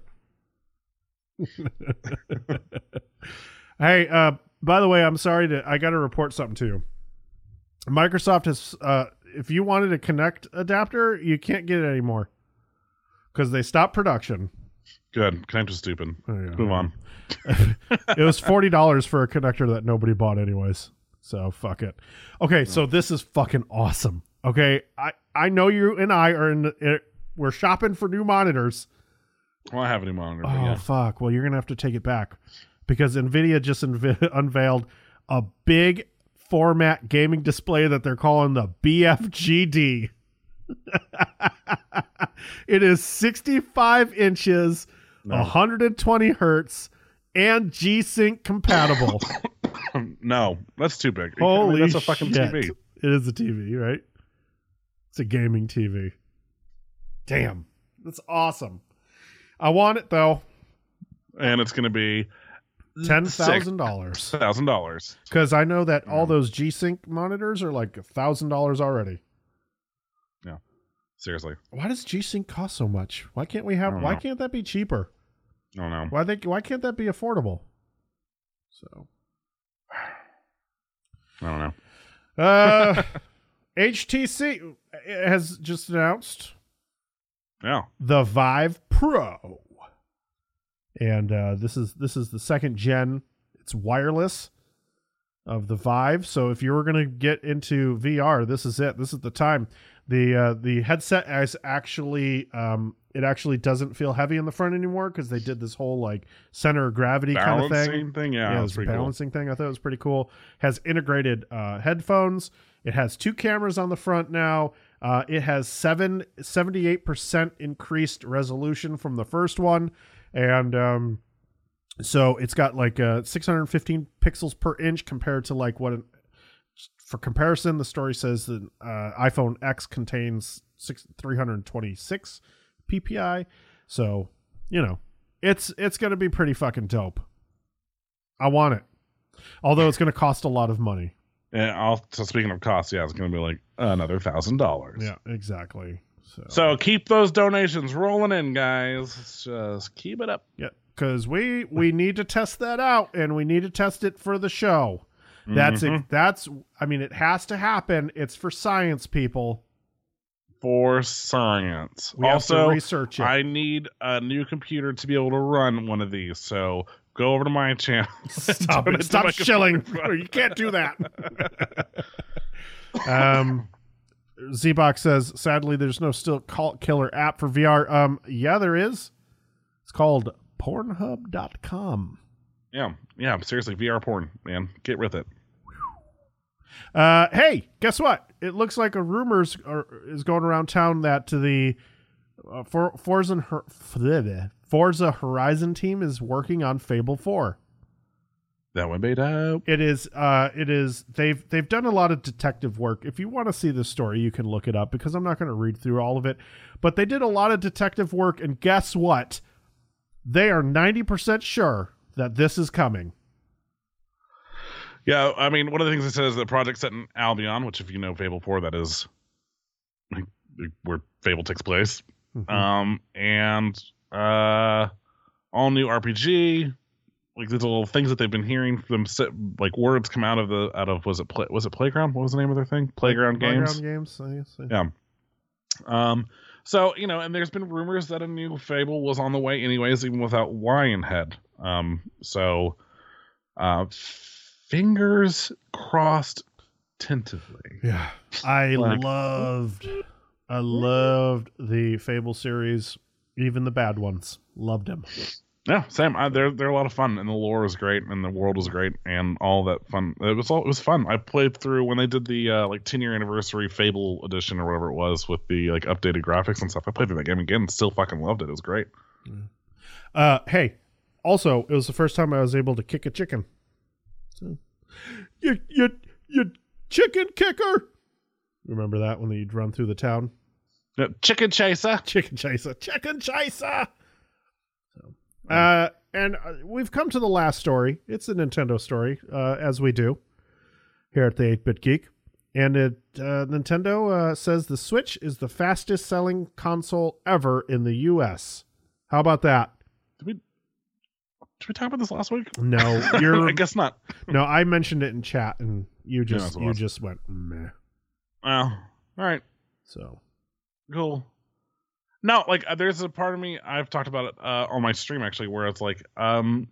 S1: Hey, uh, by the way, I'm sorry to. I got to report something to you. Microsoft has. Uh, if you wanted a Kinect adapter, you can't get it anymore because they stopped production.
S2: Good. Connect was stupid.
S1: Oh, yeah.
S2: Move on.
S1: It was forty dollars for a connector that nobody bought anyways. So fuck it. Okay, so this is fucking awesome. Okay, I I know you and I are in. The, it, we're shopping for new monitors.
S2: Well, I have a new monitor. But
S1: Oh
S2: yeah.
S1: fuck! Well, you're gonna have to take it back because Nvidia just inv- unveiled a big format gaming display that they're calling the B F G D. It is sixty-five inches,
S2: No.
S1: one hundred twenty hertz, and G-Sync compatible.
S2: No, that's too big. I mean,
S1: Holy
S2: that's a fucking
S1: shit.
S2: T V.
S1: It is a T V, right? It's a gaming T V. Damn. That's awesome. I want it, though.
S2: And it's going to be
S1: ten thousand dollars.
S2: six thousand dollars.
S1: Because I know that all those G-Sync monitors are like one thousand dollars already.
S2: Yeah. Seriously.
S1: Why does G-Sync cost so much? Why can't we have,
S2: I don't
S1: why
S2: know.
S1: can't that be cheaper?
S2: I don't know.
S1: Why they, why can't that be affordable? So,
S2: I don't know.
S1: uh, H T C has just announced
S2: Yeah.
S1: the Vive Pro, and uh, this is this is the second gen. It's wireless. of the Vive. So if you were going to get into V R, this is it. This is the time. The uh, the headset is actually um, it actually doesn't feel heavy in the front anymore because they did this whole like center of gravity kind of thing.
S2: thing. Yeah,
S1: yeah,
S2: that's
S1: this
S2: pretty
S1: balancing cool. thing. I thought it was pretty cool. Has integrated uh, headphones. It has two cameras on the front now. Uh, it has seven seventy-eight percent increased resolution from the first one, and um, so it's got like uh, six hundred fifteen pixels per inch compared to like what. An, For comparison, the story says that uh, iPhone X contains six, three hundred twenty-six P P I. So, you know, it's it's going to be pretty fucking dope. I want it. Although it's going to cost a lot of money.
S2: Yeah, I'll, so speaking of costs, yeah, it's going to be like another one thousand dollars.
S1: Yeah, exactly. So,
S2: so keep those donations rolling in, guys. Just keep it up.
S1: Yeah, because we, we need to test that out, and we need to test it for the show. That's
S2: mm-hmm.
S1: it. That's, I mean, it has to happen. It's for science, people.
S2: For science.
S1: We
S2: also,
S1: have to research it.
S2: I need a new computer to be able to run one of these. So go over to my channel.
S1: Stop it. Stop shilling. You can't do that. um, Z-Box says, sadly, there's no still call killer app for V R. Um, yeah, there is. It's called pornhub dot com.
S2: Yeah, yeah, seriously, V R porn, man. Get with it.
S1: Uh, hey, guess what? It looks like a rumors are, is going around town that to the uh, For, Forza, Forza Horizon team is working on Fable four.
S2: That would be dope.
S1: It is. Uh, it is. They've they've done a lot of detective work. If you want to see the story, you can look it up because I'm not going to read through all of it. But they did a lot of detective work, and guess what? They are ninety percent sure that this is coming.
S2: Yeah, I mean, one of the things it says is the project set in Albion, which if you know Fable four, that is like, where Fable takes place. Mm-hmm. Um, and uh, all new R P G, like these little things that they've been hearing from sit, like words come out of the out of was it play, was it Playground? What was the name of their thing? Playground
S1: Playground
S2: Games.
S1: Games. I guess, yeah.
S2: yeah. Um. So you know, and there's been rumors that a new Fable was on the way, anyways, even without Lionhead. Um, so, uh, fingers crossed tentatively.
S1: Yeah. I
S2: like,
S1: loved, I loved the Fable series, even the bad ones. Loved them.
S2: Yeah, same. I, they're they're a lot of fun, and the lore was great, and the world was great, and all that fun. It was all it was fun. I played through when they did the uh, like ten year anniversary Fable edition or whatever it was with the like updated graphics and stuff. I played through that game again, and still fucking loved it. It was great.
S1: Uh, hey. Also, it was the first time I was able to kick a chicken. So, you, you, you chicken kicker. Remember that when you'd run through the town?
S2: Yeah, chicken chaser.
S1: Chicken chaser. Chicken chaser. So, uh, and uh, we've come to the last story. It's a Nintendo story, uh, as we do here at the eight bit Geek. And it uh, Nintendo uh, says the Switch is the fastest selling console ever in the U S. How about that?
S2: Did we Did we talk about this last week?
S1: No, you're.
S2: I guess not.
S1: No, I mentioned it in chat, and you just
S2: Yeah,
S1: you just went meh.
S2: Well, all right,
S1: So
S2: cool. No, like uh, there's a part of me I've talked about it uh, on my stream actually, where it's like, um,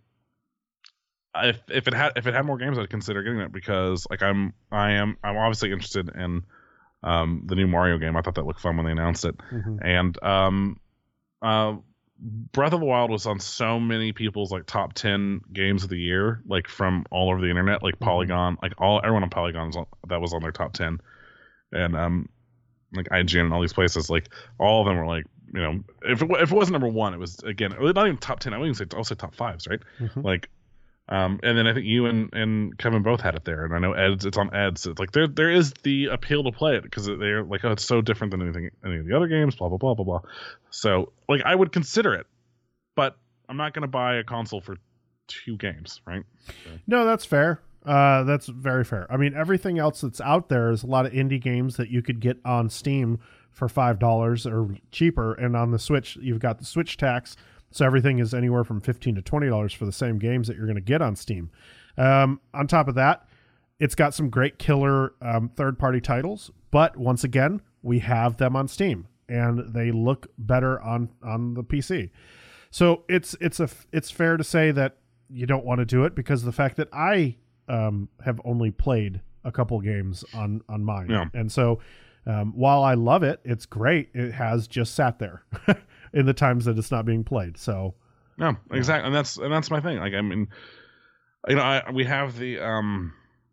S2: if if it had if it had more games, I'd consider getting it because like I'm I am I'm obviously interested in um the new Mario game. I thought that looked fun when they announced it,
S1: mhm.
S2: and um, uh. Breath of the Wild was on so many people's like top ten games of the year, like from all over the internet, like Polygon, like all everyone on Polygon was on, that was on their top ten, and um, like I G N and all these places, like all of them were like, you know, if it, if it wasn't number one, it was again not even top ten. I wouldn't even say I'll say top fives, right?
S1: Mhm.
S2: Like, um, and then I think you and, and Kevin both had it there, and I know Ed's it's on Ed's. It's like there there is the appeal to play it because they're like, oh, it's so different than anything any of the other games, blah blah blah blah blah. So like I would consider it, but I'm not going to buy a console for two games, right? So.
S1: No, that's fair. Uh, that's very fair. I mean, everything else that's out there is a lot of indie games that you could get on Steam for five dollars or cheaper, and on the Switch, you've got the Switch tax. So everything is anywhere from fifteen to twenty dollars for the same games that you're going to get on Steam. Um, on top of that, it's got some great killer um, third-party titles, but once again, we have them on Steam, and they look better on, on the P C. So it's it's a it's fair to say that you don't want to do it because of the fact that I um, have only played a couple games on on mine,
S2: Yeah.
S1: and so um, while I love it, it's great. It has just sat there in the times that it's not being played. So
S2: No, exactly, and that's and that's my thing. Like, I mean, you know, I, we have the um,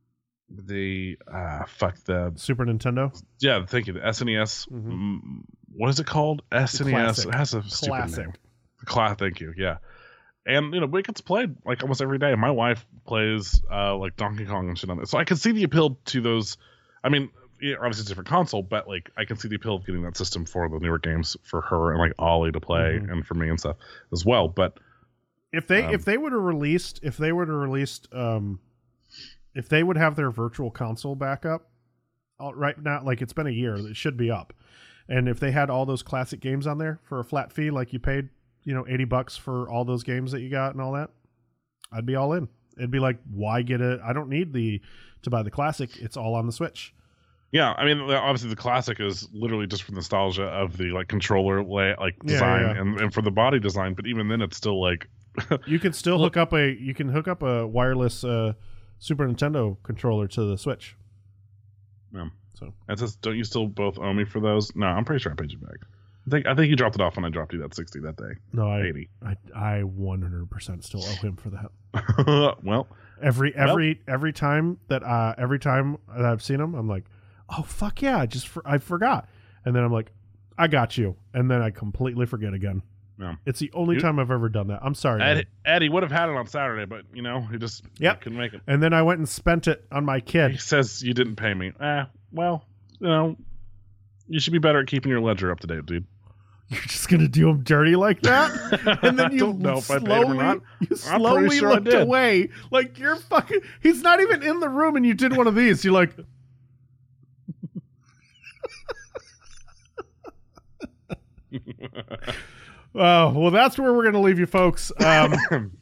S2: the uh, fuck the
S1: Super Nintendo,
S2: yeah, thank you, the S N E S.
S1: Mhm.
S2: mm, What is it called? S N E S.
S1: Classic.
S2: It has a stupid
S1: Classic.
S2: name. Class. Thank you. Yeah, and you know, it gets played like almost every day. My wife plays uh, like Donkey Kong and shit on it, so I can see the appeal to those. I mean, yeah, obviously it's a different console, but like I can see the appeal of getting that system for the newer games for her and like Ollie to play
S1: Mhm.
S2: and for me and stuff as well. But
S1: if they
S2: Um,
S1: if they would have released if they would have released um, if they would have their virtual console back up all, right now, like it's been a year, it should be up. And if they had all those classic games on there for a flat fee, like you paid, you know, eighty bucks for all those games that you got and all that, I'd be all in. It'd be like, why get it? I don't need the to buy the classic. It's all on the Switch.
S2: yeah, I mean, obviously the classic is literally just for nostalgia of the like controller lay, like
S1: Yeah,
S2: design
S1: yeah.
S2: And, and for the body design. But even then, it's still like
S1: You can still hook up a you can hook up a wireless uh, Super Nintendo controller to the Switch.
S2: yeah.
S1: So
S2: It says, don't you still both owe me for those? No, I'm pretty sure I paid you back. I think I think you dropped it off when I dropped you that sixty that day.
S1: no, I
S2: eighty.
S1: I I one hundred percent still owe him for that.
S2: Well,
S1: Every every every time that uh every time that I've seen him, I'm like, oh fuck yeah, I just for, I forgot, and then I'm like, I got you, and then I completely forget again.
S2: yeah.
S1: It's the only
S2: You-
S1: time I've ever done that. I'm sorry. man.
S2: Eddie, Eddie would have had it on Saturday, but you know he just
S1: Yep.
S2: couldn't make it.
S1: And then I went and spent it on my
S2: He
S1: kid.
S2: says you didn't pay me. Eh, well, you know, you should be better at keeping your ledger up to date, dude.
S1: You're just gonna do him dirty like that, and then
S2: I
S1: you
S2: don't know if I paid him or
S1: slowly
S2: not.
S1: you
S2: I'm
S1: slowly
S2: pretty sure I
S1: looked
S2: did.
S1: away like you're fucking. He's not even in the room, and you did one of these. You're like. Oh, well, that's where we're going to leave you, folks. Um,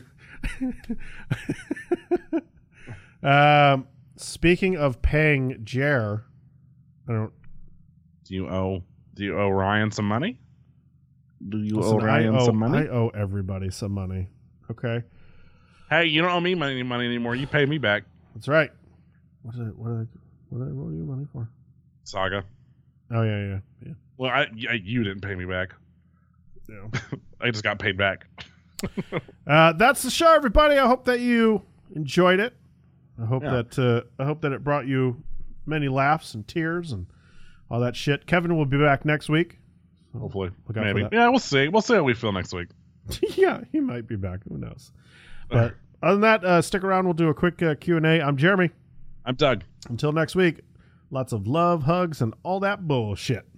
S1: um, speaking of paying Jer, I don't.
S2: Do you owe Do you owe Ryan some money? Do you
S1: Listen,
S2: owe Ryan
S1: I owe,
S2: some money?
S1: I owe everybody some money. Okay,
S2: Hey, you don't owe me money, money anymore. You pay me back.
S1: that's right. What did I, what did I, what did I owe you money for?
S2: Saga.
S1: Oh yeah, yeah, yeah.
S2: Well, I, I you didn't pay me back.
S1: yeah.
S2: I just got paid back.
S1: Uh, that's the show, everybody. I hope that you enjoyed it. I hope
S2: Yeah.
S1: that uh, I hope that it brought you many laughs and tears and all that shit. Kevin will be back next week.
S2: Hopefully,
S1: Look out for
S2: maybe.
S1: that.
S2: Yeah, we'll see. We'll see how we feel next week.
S1: Yeah, he might be back. Who knows? But other than that, uh, stick around. We'll do a quick uh, Q and A. I'm Jeremy.
S2: I'm Doug.
S1: Until next week, lots of love, hugs, and all that bullshit.